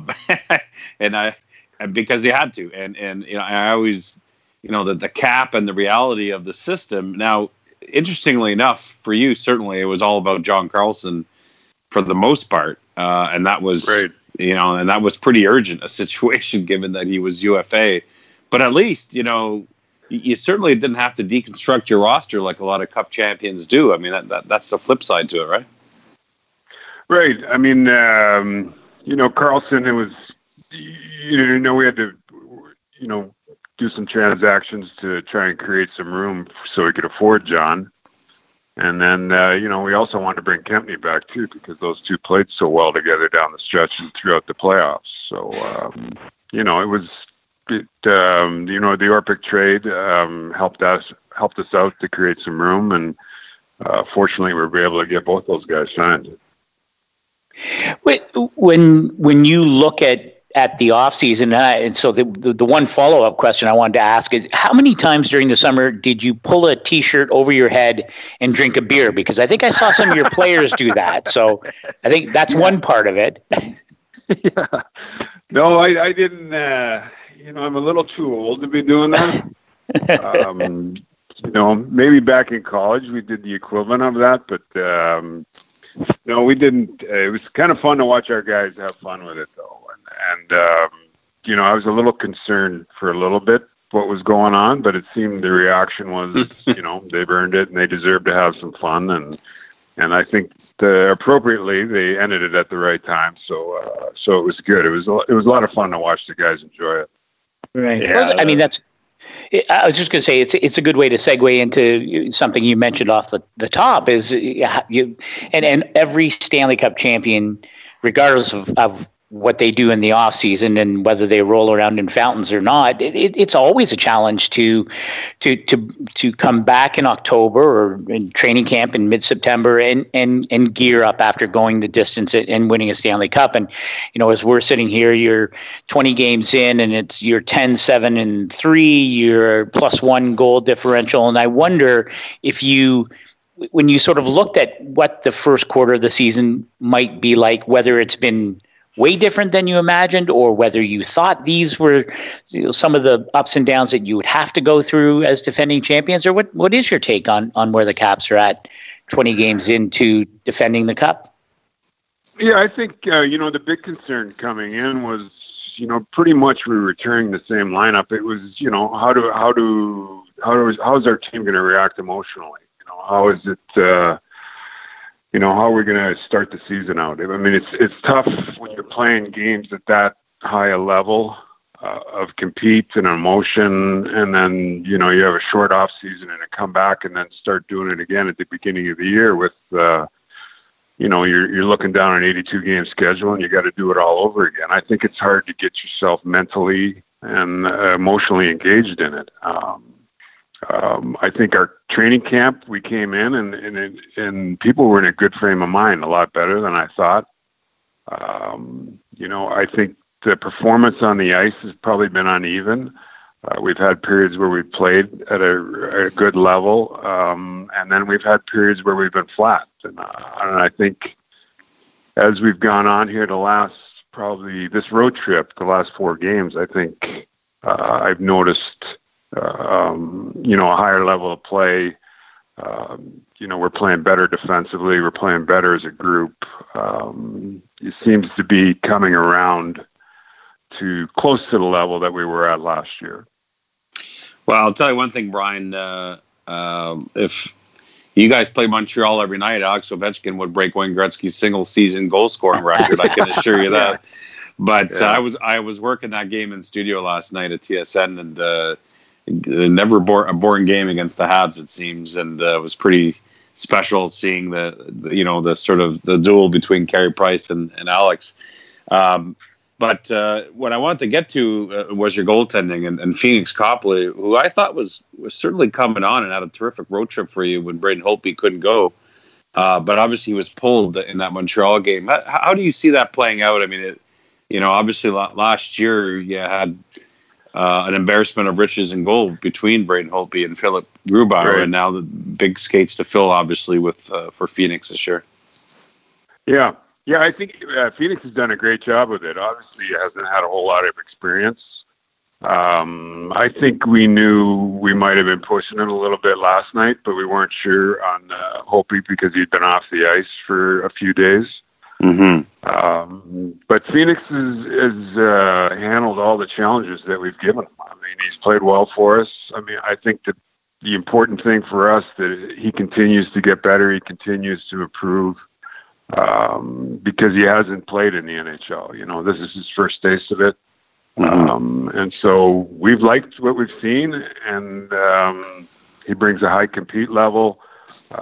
Speaker 2: And because he had to, and you know, I always, you know, the cap and the reality of the system. Now, interestingly enough, for you, certainly it was all about John Carlson for the most part, and that was
Speaker 4: right.
Speaker 2: You know, and that was pretty urgent a situation given that he was UFA. But at least, you know, you certainly didn't have to deconstruct your roster like a lot of Cup champions do. I mean, that's the flip side to it, right?
Speaker 4: Right. I mean, you know, Carlson, it was, you know, we had to, you know, do some transactions to try and create some room so we could afford John. And then, you know, we also wanted to bring Kempny back too, because those two played so well together down the stretch and throughout the playoffs. So, you know, you know, the Orpik trade helped us out to create some room, and fortunately, we were able to get both those guys signed.
Speaker 1: When you look at at the off season, and so the one follow up question I wanted to ask is, how many times during the summer did you pull a T-shirt over your head and drink a beer? Because I think I saw some of your players do that. So I think that's one part of it.
Speaker 4: Yeah. No, I didn't. I'm a little too old to be doing that. Maybe back in college we did the equivalent of that, but no, we didn't. It was kind of fun to watch our guys have fun with it, though. And I was a little concerned for a little bit what was going on, but it seemed the reaction was, they've earned it and they deserve to have some fun. And I think appropriately they ended it at the right time. So it was good. It was a lot of fun to watch the guys enjoy it.
Speaker 1: Right. Yeah. I mean, I was just going to say it's a good way to segue into something you mentioned off the top is and every Stanley Cup champion, regardless of what they do in the off season and whether they roll around in fountains or not, it's always a challenge to come back in October or in training camp in mid-September and gear up after going the distance and winning a Stanley Cup. And, as we're sitting here, you're 20 games in and you're 10-7-3, you're +1 goal differential. And I wonder if when you sort of looked at what the first quarter of the season might be like, whether it's been way different than you imagined, or whether you thought these were some of the ups and downs that you would have to go through as defending champions, or what is your take on where the Caps are at 20 games into defending the Cup?
Speaker 4: Yeah, I think, the big concern coming in was, pretty much we were returning the same lineup. It was, how's our team going to react emotionally? How is it, how are we going to start the season out? I mean, it's tough when you're playing games at that high a level of compete and emotion, and then, you have a short off season and a comeback and then start doing it again at the beginning of the year with, you're looking down an 82-game schedule and you got to do it all over again. I think it's hard to get yourself mentally and emotionally engaged in it. I think our training camp, we came in and people were in a good frame of mind, a lot better than I thought. I think the performance on the ice has probably been uneven. We've had periods where we've played at a good level, and then we've had periods where we've been flat. And I think as we've gone on here this road trip, the last 4 games, I think I've noticed a higher level of play. We're playing better defensively. We're playing better as a group. It seems to be coming around to close to the level that we were at last year.
Speaker 2: Well, I'll tell you one thing, Brian. If you guys play Montreal every night, Alex Ovechkin would break Wayne Gretzky's single-season goal-scoring record. I can assure you that. But yeah. I was working that game in studio last night at TSN, and never a boring game against the Habs, it seems, and it was pretty special seeing the sort of the duel between Carey Price and Alex. But what I wanted to get to was your goaltending and Phoenix Copley, who I thought was certainly coming on and had a terrific road trip for you when Braden Holtby couldn't go. But obviously he was pulled in that Montreal game. How do you see that playing out? I mean, obviously last year you had an embarrassment of riches in goal between Braden Holtby and Philip Grubauer, right. And now the big skates to fill, obviously, for Phoenix this year.
Speaker 4: Yeah. Yeah, I think Phoenix has done a great job with it. Obviously, he hasn't had a whole lot of experience. I think we knew we might have been pushing it a little bit last night, but we weren't sure on Holtby because he'd been off the ice for a few days.
Speaker 2: Mm-hmm.
Speaker 4: But Phoenix has handled all the challenges that we've given him. I mean, he's played well for us. I mean, I think that the important thing for us that he continues to get better, he continues to improve. Because he hasn't played in the NHL. This is his first taste of it.
Speaker 2: Mm-hmm.
Speaker 4: And so we've liked what we've seen, and he brings a high compete level,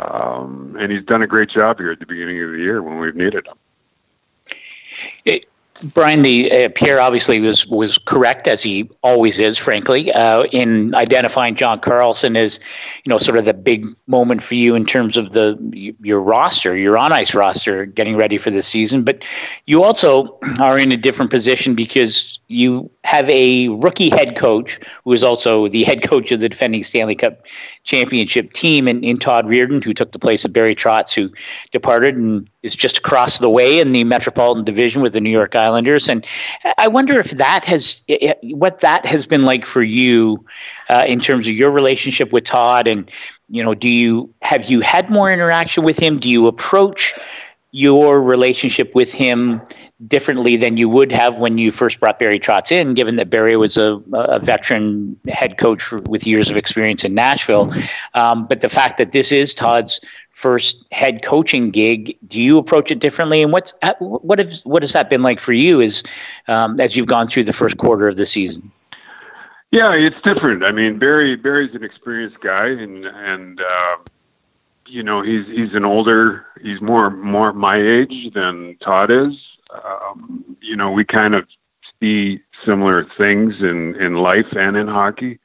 Speaker 4: and he's done a great job here at the beginning of the year when we've needed him.
Speaker 1: Brian, the Pierre obviously was correct, as he always is, frankly, in identifying John Carlson as, sort of the big moment for you in terms of your roster, your on-ice roster, getting ready for this season. But you also are in a different position because you have a rookie head coach who is also the head coach of the defending Stanley Cup championship team in Todd Reirden, who took the place of Barry Trotz, who departed and is just across the way in the Metropolitan Division with the New York Islanders. And I wonder if what that has been like for you in terms of your relationship with Todd. And, have you had more interaction with him? Do you approach your relationship with him differently than you would have when you first brought Barry Trotz in, given that Barry was a veteran head coach with years of experience in Nashville? But the fact that this is Todd's first head coaching gig, do you approach it differently? And what has that been like for you as you've gone through the first quarter of the season?
Speaker 4: Yeah, it's different. I mean, Barry's an experienced guy, and he's an older, he's more my age than Todd is. We kind of see similar things in life and in hockey,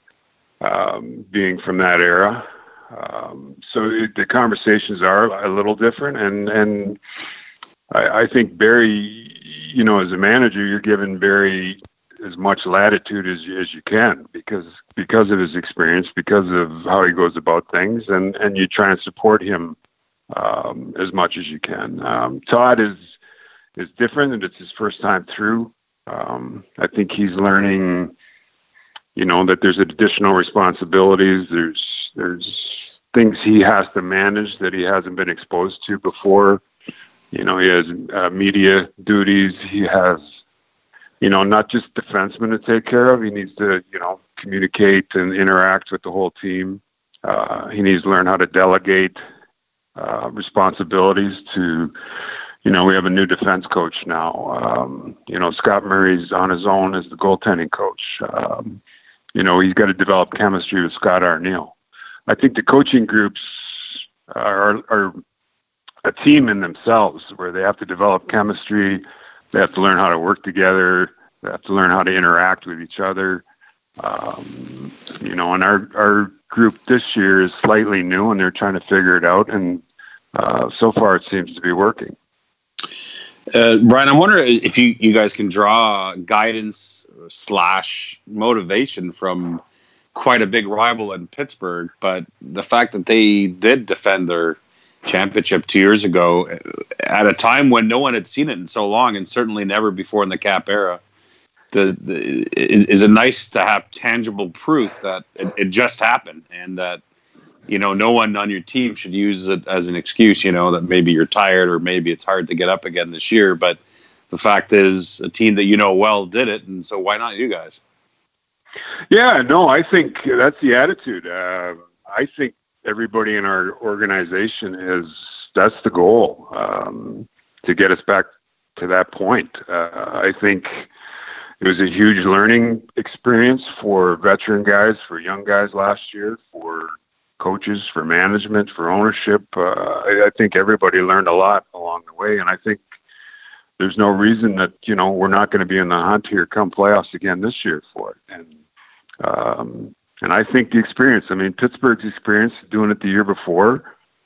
Speaker 4: being from that era. So the conversations are a little different, and I think Barry, as a manager, you're giving Barry as much latitude as you can because of his experience, because of how he goes about things, and you try and support him as much as you can. Todd is different, and it's his first time through. I think he's learning, that there's additional responsibilities. There's things he has to manage that he hasn't been exposed to before. He has media duties. He has, not just defensemen to take care of. He needs to, communicate and interact with the whole team. He needs to learn how to delegate responsibilities to, we have a new defense coach now. Scott Murray's on his own as the goaltending coach. He's got to develop chemistry with Scott Arniel. I think the coaching groups are a team in themselves where they have to develop chemistry. They have to learn how to work together. They have to learn how to interact with each other. And our group this year is slightly new, and they're trying to figure it out. And so far, it seems to be working.
Speaker 2: Brian, I'm wondering if you guys can draw guidance / motivation from quite a big rival in Pittsburgh, but the fact that they did defend their championship 2 years ago at a time when no one had seen it in so long, and certainly never before in the Cap era, is it nice to have tangible proof that it just happened, and that no one on your team should use it as an excuse, that maybe you're tired or maybe it's hard to get up again this year. But the fact is, a team that well did it, and so why not you guys?
Speaker 4: Yeah, no, I think that's the attitude. I think everybody in our organization that's the goal, to get us back to that point. I think it was a huge learning experience for veteran guys, for young guys last year, for coaches, for management, for ownership. I think everybody learned a lot along the way, and I think there's no reason that we're not going to be in the hunt here come playoffs again this year for it. And I think the experience, Pittsburgh's experience doing it the year before,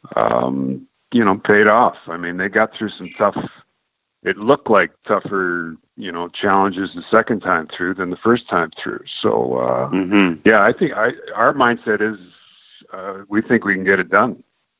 Speaker 4: paid off. They got through some it looked like tougher, challenges the second time through than the first time through. So, yeah, I think our mindset is, we think we can get it done.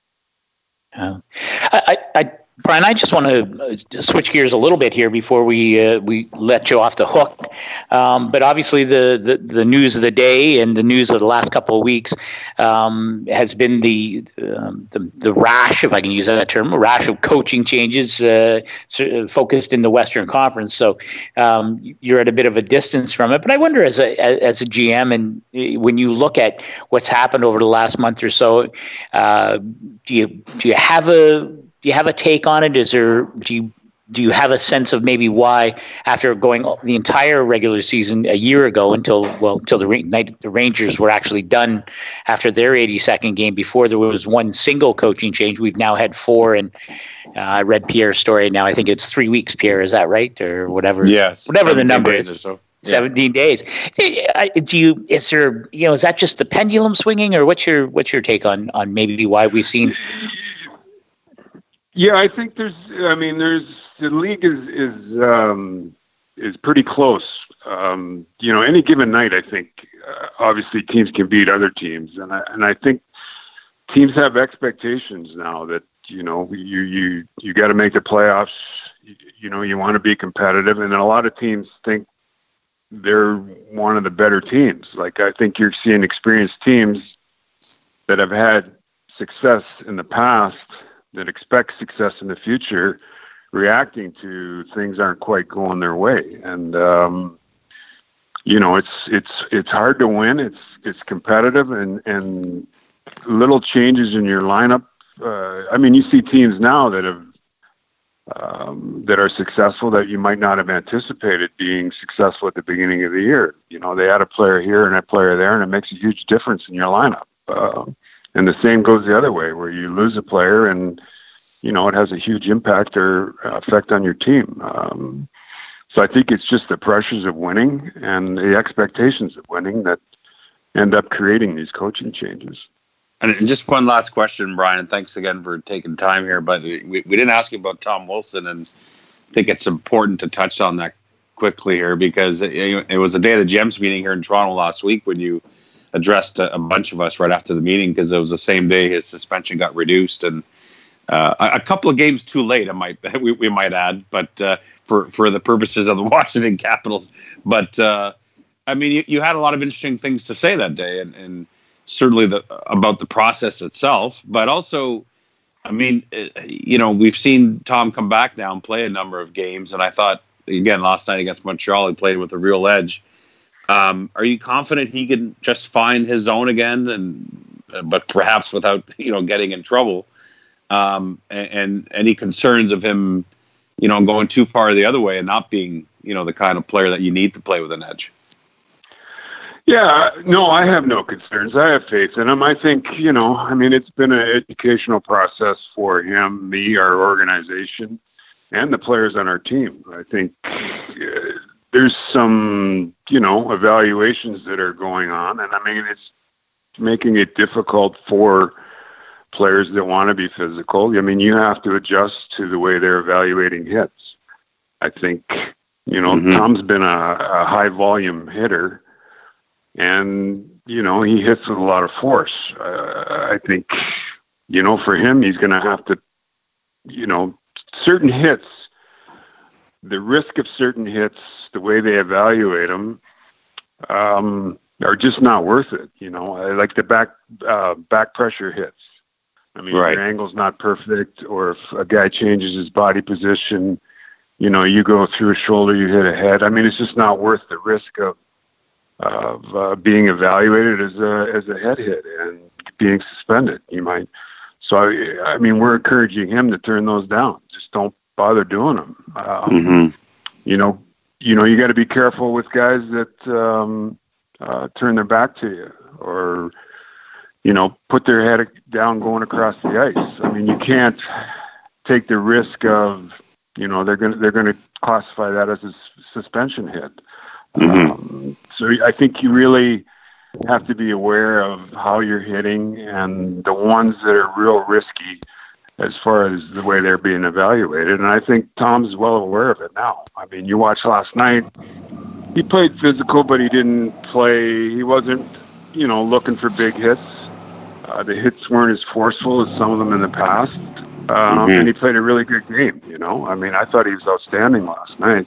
Speaker 1: Brian, I just want to switch gears a little bit here before we let you off the hook. But obviously, the news of the day and the news of the last couple of weeks has been the rash, if I can use that term, a rash of coaching changes focused in the Western Conference. So you're at a bit of a distance from it. But I wonder, as a GM, and when you look at what's happened over the last month or so, do you have a take on it? do you have a sense of maybe why, after going the entire regular season a year ago until the Rangers were actually done after their 82nd game, before there was one single coaching change, we've now had 4, and I read Pierre's story. Now I think it's 3 weeks, Pierre, is that right? Or whatever,
Speaker 2: yes,
Speaker 1: whatever the number is.
Speaker 2: So.
Speaker 1: 17 days. Is there, is that just the pendulum swinging, or what's your take on maybe why we've seen?
Speaker 4: Yeah, I think the league is pretty close. Any given night, I think obviously teams can beat other teams, and I think teams have expectations now that you got to make the playoffs. You want to be competitive, and then a lot of teams think they're one of the better teams. Like, I think you're seeing experienced teams that have had success in the past, that expect success in the future, reacting to things aren't quite going their way. And, it's hard to win. It's competitive, and little changes in your lineup. You see teams now that are successful that you might not have anticipated being successful at the beginning of the year. They add a player here and a player there, and it makes a huge difference in your lineup. And the same goes the other way, where you lose a player and, it has a huge impact or effect on your team. So I think it's just the pressures of winning and the expectations of winning that end up creating these coaching changes.
Speaker 2: And just one last question, Brian, and thanks again for taking time here. But we didn't ask you about Tom Wilson, and I think it's important to touch on that quickly here, because it was the day of the GEMS meeting here in Toronto last week when you addressed a bunch of us right after the meeting, because it was the same day his suspension got reduced, and a couple of games too late, we might add, but for the purposes of the Washington Capitals. But you had a lot of interesting things to say that day, and certainly about the process itself, but also, we've seen Tom come back now and play a number of games, and I thought, again, last night against Montreal, he played with a real edge. Are you confident he can just find his zone again, but perhaps without, getting in trouble? And any concerns of him, going too far the other way and not being, the kind of player that you need to play with an edge?
Speaker 4: Yeah, no, I have no concerns. I have faith in him. I think, it's been an educational process for him, me, our organization, and the players on our team. I think there's some, evaluations that are going on, and it's making it difficult for players that want to be physical. You have to adjust to the way they're evaluating hits. I think, Tom's been a high volume hitter, and, he hits with a lot of force. I think, for him, he's going to have to, certain hits, the risk of certain hits, the way they evaluate them, are just not worth it. I like the back pressure hits. Right. Your angle's not perfect, or if a guy changes his body position, you go through a shoulder, you hit a head. It's just not worth the risk of being evaluated as a head hit and being suspended. So we're encouraging him to turn those down. Just don't bother doing them. You got to be careful with guys that turn their back to you, or put their head down going across the ice. You can't take the risk of they're going to classify that as a suspension hit. So I think you really have to be aware of how you're hitting, and the ones that are real risky as far as the way they're being evaluated. And I think Tom's well aware of it now. You watched last night, he played physical, but he didn't play. He wasn't, looking for big hits. The hits weren't as forceful as some of them in the past. And he played a really good game, I thought he was outstanding last night.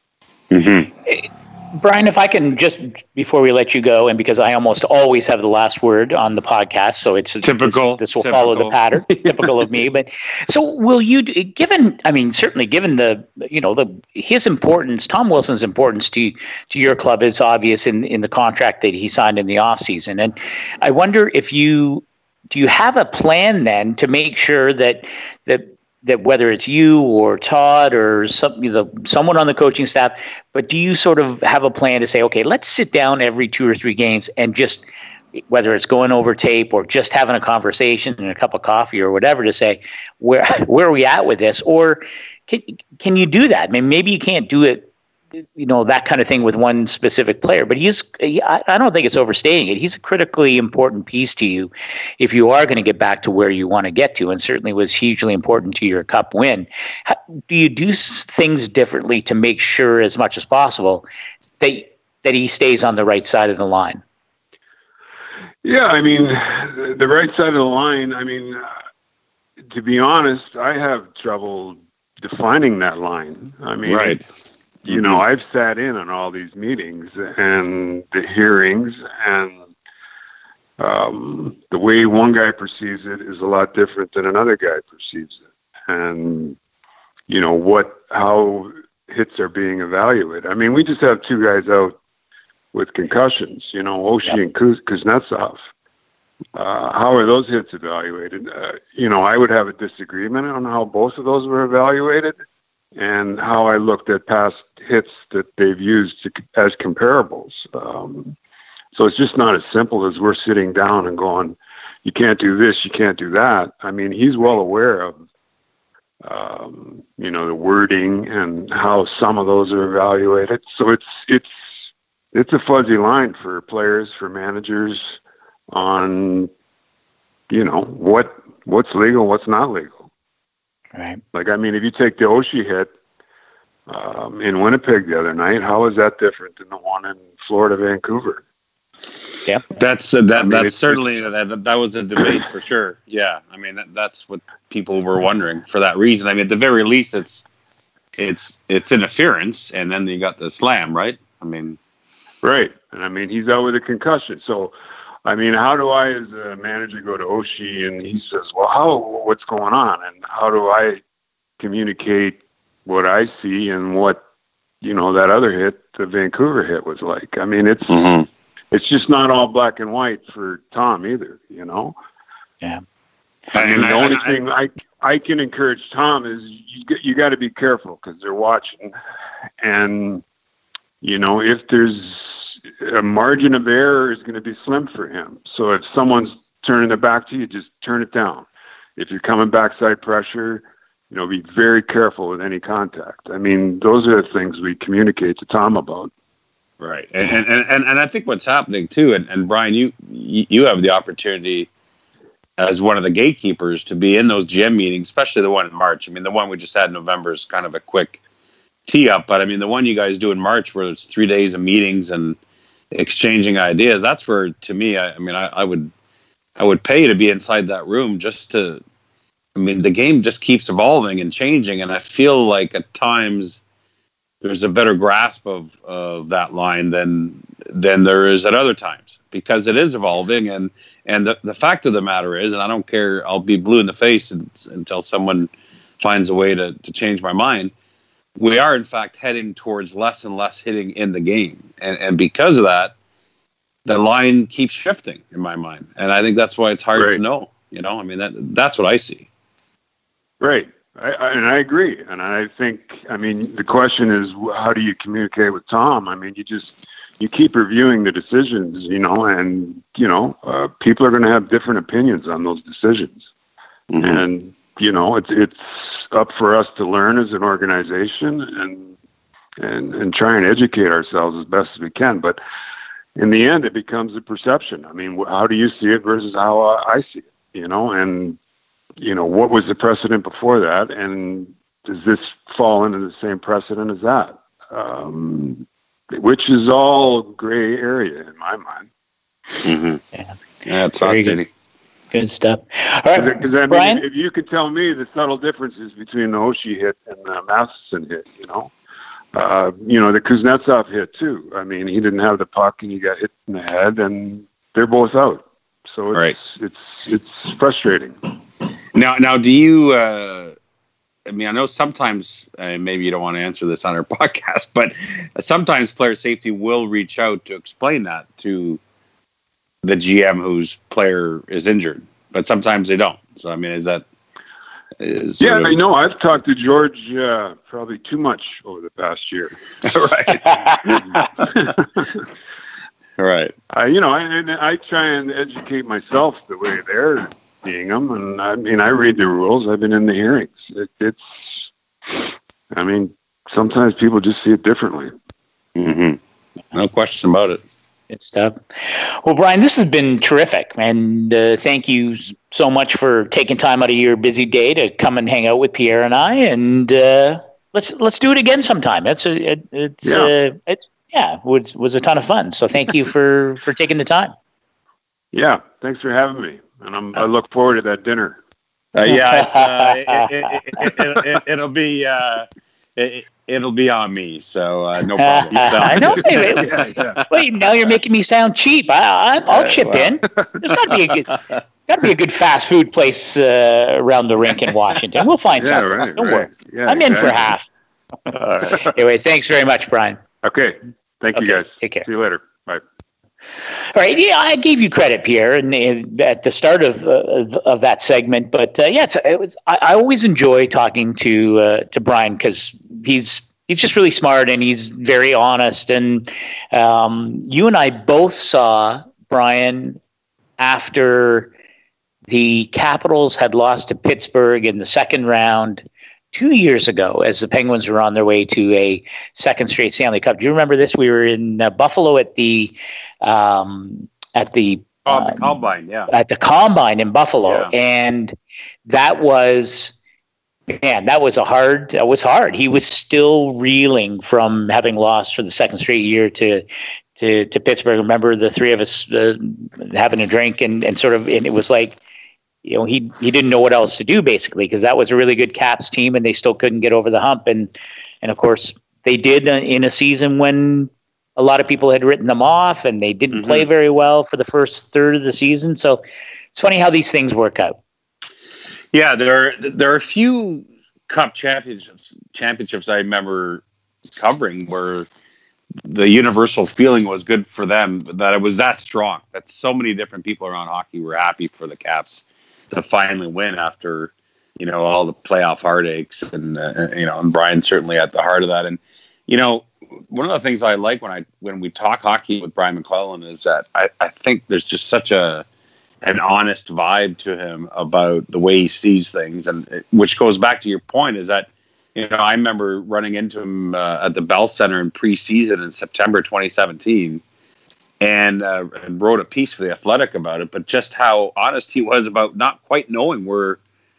Speaker 1: Brian, if I can just, before we let you go, and because I almost always have the last word on the podcast, so it's
Speaker 2: typical.
Speaker 1: This will follow the pattern, typical of me. But so will you, certainly given his importance, Tom Wilson's importance to your club is obvious in the contract that he signed in the offseason. And I wonder if do you have a plan then to make sure that that whether it's you or Todd or someone on the coaching staff, but do you sort of have a plan to say, okay, let's sit down every 2 or 3 games and just, whether it's going over tape or just having a conversation and a cup of coffee or whatever, to say, where are we at with this? Or can you do that? I mean, maybe you can't do it, that kind of thing with one specific player, but I don't think it's overstating it. He's a critically important piece to you if you are going to get back to where you want to get to, and certainly was hugely important to your Cup win. Do you do things differently to make sure as much as possible that he stays on the right side of the line?
Speaker 4: Yeah, I mean, the right side of the line, I mean, to be honest, I have trouble defining that line. I mean,
Speaker 2: right.
Speaker 4: I've sat in on all these meetings and the hearings, and the way one guy perceives it is a lot different than another guy perceives it. And, how hits are being evaluated. I mean, we just have 2 guys out with concussions, Oshie and Kuznetsov. How are those hits evaluated? I would have a disagreement on how both of those were evaluated and how I looked at past hits that they've used as comparables. So it's just not as simple as we're sitting down and going, you can't do this, you can't do that. I mean, he's well aware of, the wording and how some of those are evaluated. So it's a fuzzy line for players, for managers on, what's legal, what's not legal.
Speaker 1: Right.
Speaker 4: Like, I mean, if you take the Oshie hit in Winnipeg the other night, how is that different than the one in Florida, Vancouver?
Speaker 1: Yeah,
Speaker 2: that's certainly that was a debate for sure. Yeah, I mean that's what people were wondering for that reason. I mean, at the very least, it's interference, and then you got the slam, right? I mean,
Speaker 4: right, and I mean he's out with a concussion, so. I mean, how do I, as a manager, go to Oshie and he says, well, what's going on? And how do I communicate what I see and what, that other hit, the Vancouver hit, was like? I mean, it's just not all black and white for Tom either,
Speaker 1: Yeah.
Speaker 4: I mean, the only thing I can encourage Tom is you got to be careful because they're watching. And, if there's a margin of error is going to be slim for him. So if someone's turning their back to you, just turn it down. If you're coming backside pressure, be very careful with any contact. I mean, those are the things we communicate to Tom about.
Speaker 2: Right. And I think what's happening too, and Brian, you have the opportunity as one of the gatekeepers to be in those GM meetings, especially the one in March. I mean, the one we just had in November is kind of a quick tee up, but I mean, the one you guys do in March where it's 3 days of meetings and exchanging ideas, that's where, to me, I would pay to be inside that room just to, the game just keeps evolving and changing, and I feel like at times there's a better grasp of that line than there is at other times, because it is evolving, and the fact of the matter is, and I don't care, I'll be blue in the face until someone finds a way to change my mind, we are in fact heading towards less and less hitting in the game. And because of that, the line keeps shifting in my mind. And I think that's why it's hard to know, that's what I see.
Speaker 4: Right. I agree. And I think, the question is, how do you communicate with Tom? I mean, you keep reviewing the decisions, and, people are going to have different opinions on those decisions. Mm-hmm. And, it's up for us to learn as an organization and try and educate ourselves as best as we can. But in the end, it becomes a perception. I mean, how do you see it versus how I see it, and, what was the precedent before that? And does this fall into the same precedent as that? Which is all gray area in my mind.
Speaker 2: Mm-hmm. Yeah, it's fascinating.
Speaker 1: Good stuff. All right,
Speaker 4: because
Speaker 1: Brian?
Speaker 4: If you could tell me the subtle differences between the Oshie hit and the Matheson hit, the Kuznetsov hit too. I mean, he didn't have the puck and he got hit in the head, and they're both out. So it's frustrating.
Speaker 2: Now, do you? I know sometimes maybe you don't want to answer this on our podcast, but sometimes player safety will reach out to explain that to the GM whose player is injured, but sometimes they don't. So, is that?
Speaker 4: Yeah, I know. I've talked to George probably too much over the past year.
Speaker 2: Right. Right.
Speaker 4: I try and educate myself the way they're seeing them, and I read the rules. I've been in the hearings. Sometimes people just see it differently.
Speaker 2: Mm-hmm. No question about it.
Speaker 1: Good stuff. Well, Brian, this has been terrific, and thank you so much for taking time out of your busy day to come and hang out with Pierre and I. And let's do it again sometime. It was a ton of fun. So thank you for taking the time.
Speaker 4: Yeah, thanks for having me, and I look forward to that dinner.
Speaker 2: It'll be on me, so no problem.
Speaker 1: I know. Wait, now you're making me sound cheap. I'll chip in. There's got to be a good fast food place around the rink in Washington. We'll find something.
Speaker 4: Right,
Speaker 1: Don't worry.
Speaker 4: Yeah,
Speaker 1: I'm in for half. Anyway, thanks very much, Brian.
Speaker 4: Okay. Thank you, guys.
Speaker 1: Take care.
Speaker 4: See you later. Bye.
Speaker 1: All right. Yeah, I gave you credit, Pierre, and at the start of that segment. But I always enjoy talking to Brian because he's just really smart and he's very honest. And you and I both saw Brian after the Capitals had lost to Pittsburgh in the second round 2 years ago, as the Penguins were on their way to a second straight Stanley Cup. Do you remember this? We were in Buffalo at the Combine, at the Combine in Buffalo, and that was hard. He was still reeling from having lost for the second straight year to Pittsburgh. I remember the three of us having a drink and it was like, he didn't know what else to do basically, because that was a really good Caps team and they still couldn't get over the hump. And of course they did in a season when a lot of people had written them off and they didn't play very well for the first third of the season. So it's funny how these things work out.
Speaker 2: Yeah, there are a few Cup championships I remember covering where the universal feeling was good for them, that it was that strong, that so many different people around hockey were happy for the Caps to finally win after, all the playoff heartaches and Brian certainly at the heart of that. And, one of the things I like when we talk hockey with Brian McClellan is that I think there's just such an honest vibe to him about the way he sees things, and which goes back to your point is that, I remember running into him at the Bell Center in preseason in September 2017 and wrote a piece for The Athletic about it, but just how honest he was about not quite knowing whether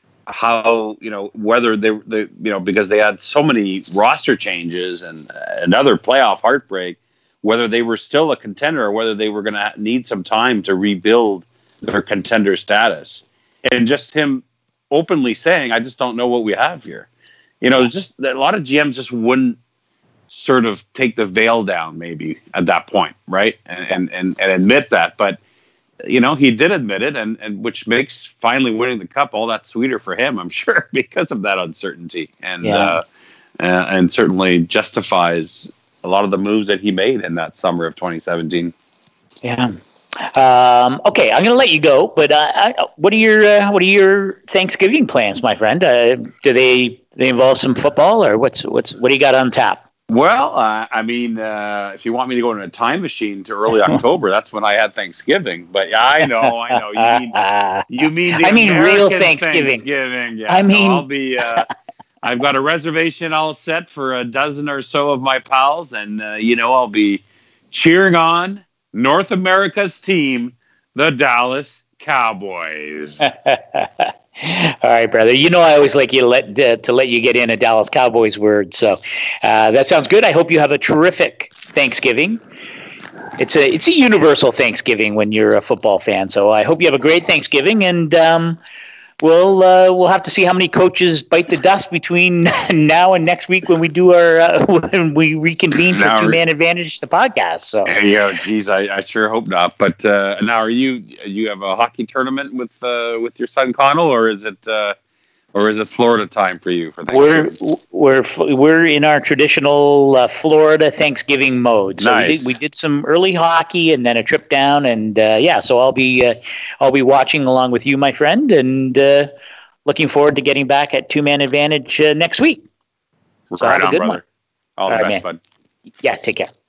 Speaker 2: they because they had so many roster changes and another playoff heartbreak, whether they were still a contender or whether they were going to need some time to rebuild their contender status. And just him openly saying, I just don't know what we have here. Just a lot of GMs just wouldn't sort of take the veil down maybe at that point, right? And admit that. But, he did admit it, and which makes finally winning the Cup all that sweeter for him, I'm sure, because of that uncertainty. And certainly justifies a lot of the moves that he made in that summer of 2017.
Speaker 1: Yeah. Okay, I'm going to let you go, but what are your Thanksgiving plans, my friend? Do they involve some football, or what do you got on tap?
Speaker 2: Well, if you want me to go in a time machine to early October, that's when I had Thanksgiving. But yeah, I know. You mean
Speaker 1: real Thanksgiving.
Speaker 2: Yeah. I'll be. I've got a reservation all set for a dozen or so of my pals, and I'll be cheering on North America's team, the Dallas Cowboys.
Speaker 1: All right, brother. I always like you to let you get in a Dallas Cowboys word. So that sounds good. I hope you have a terrific Thanksgiving. It's a universal Thanksgiving when you're a football fan. So I hope you have a great Thanksgiving, and we'll have to see how many coaches bite the dust between now and next week when we do when we reconvene for Two-Man Advantage, the podcast. So
Speaker 2: geez, I sure hope not. But now, you have a hockey tournament with your son Connell, or is it Florida time for you for Thanksgiving?
Speaker 1: We're in our traditional Florida Thanksgiving mode. So
Speaker 2: nice.
Speaker 1: we did some early hockey and then a trip down, and so I'll be watching along with you, my friend, and looking forward to getting back at Two Man Advantage next week.
Speaker 2: So right have a good
Speaker 1: one.
Speaker 2: All the best, bud.
Speaker 1: Yeah, take care.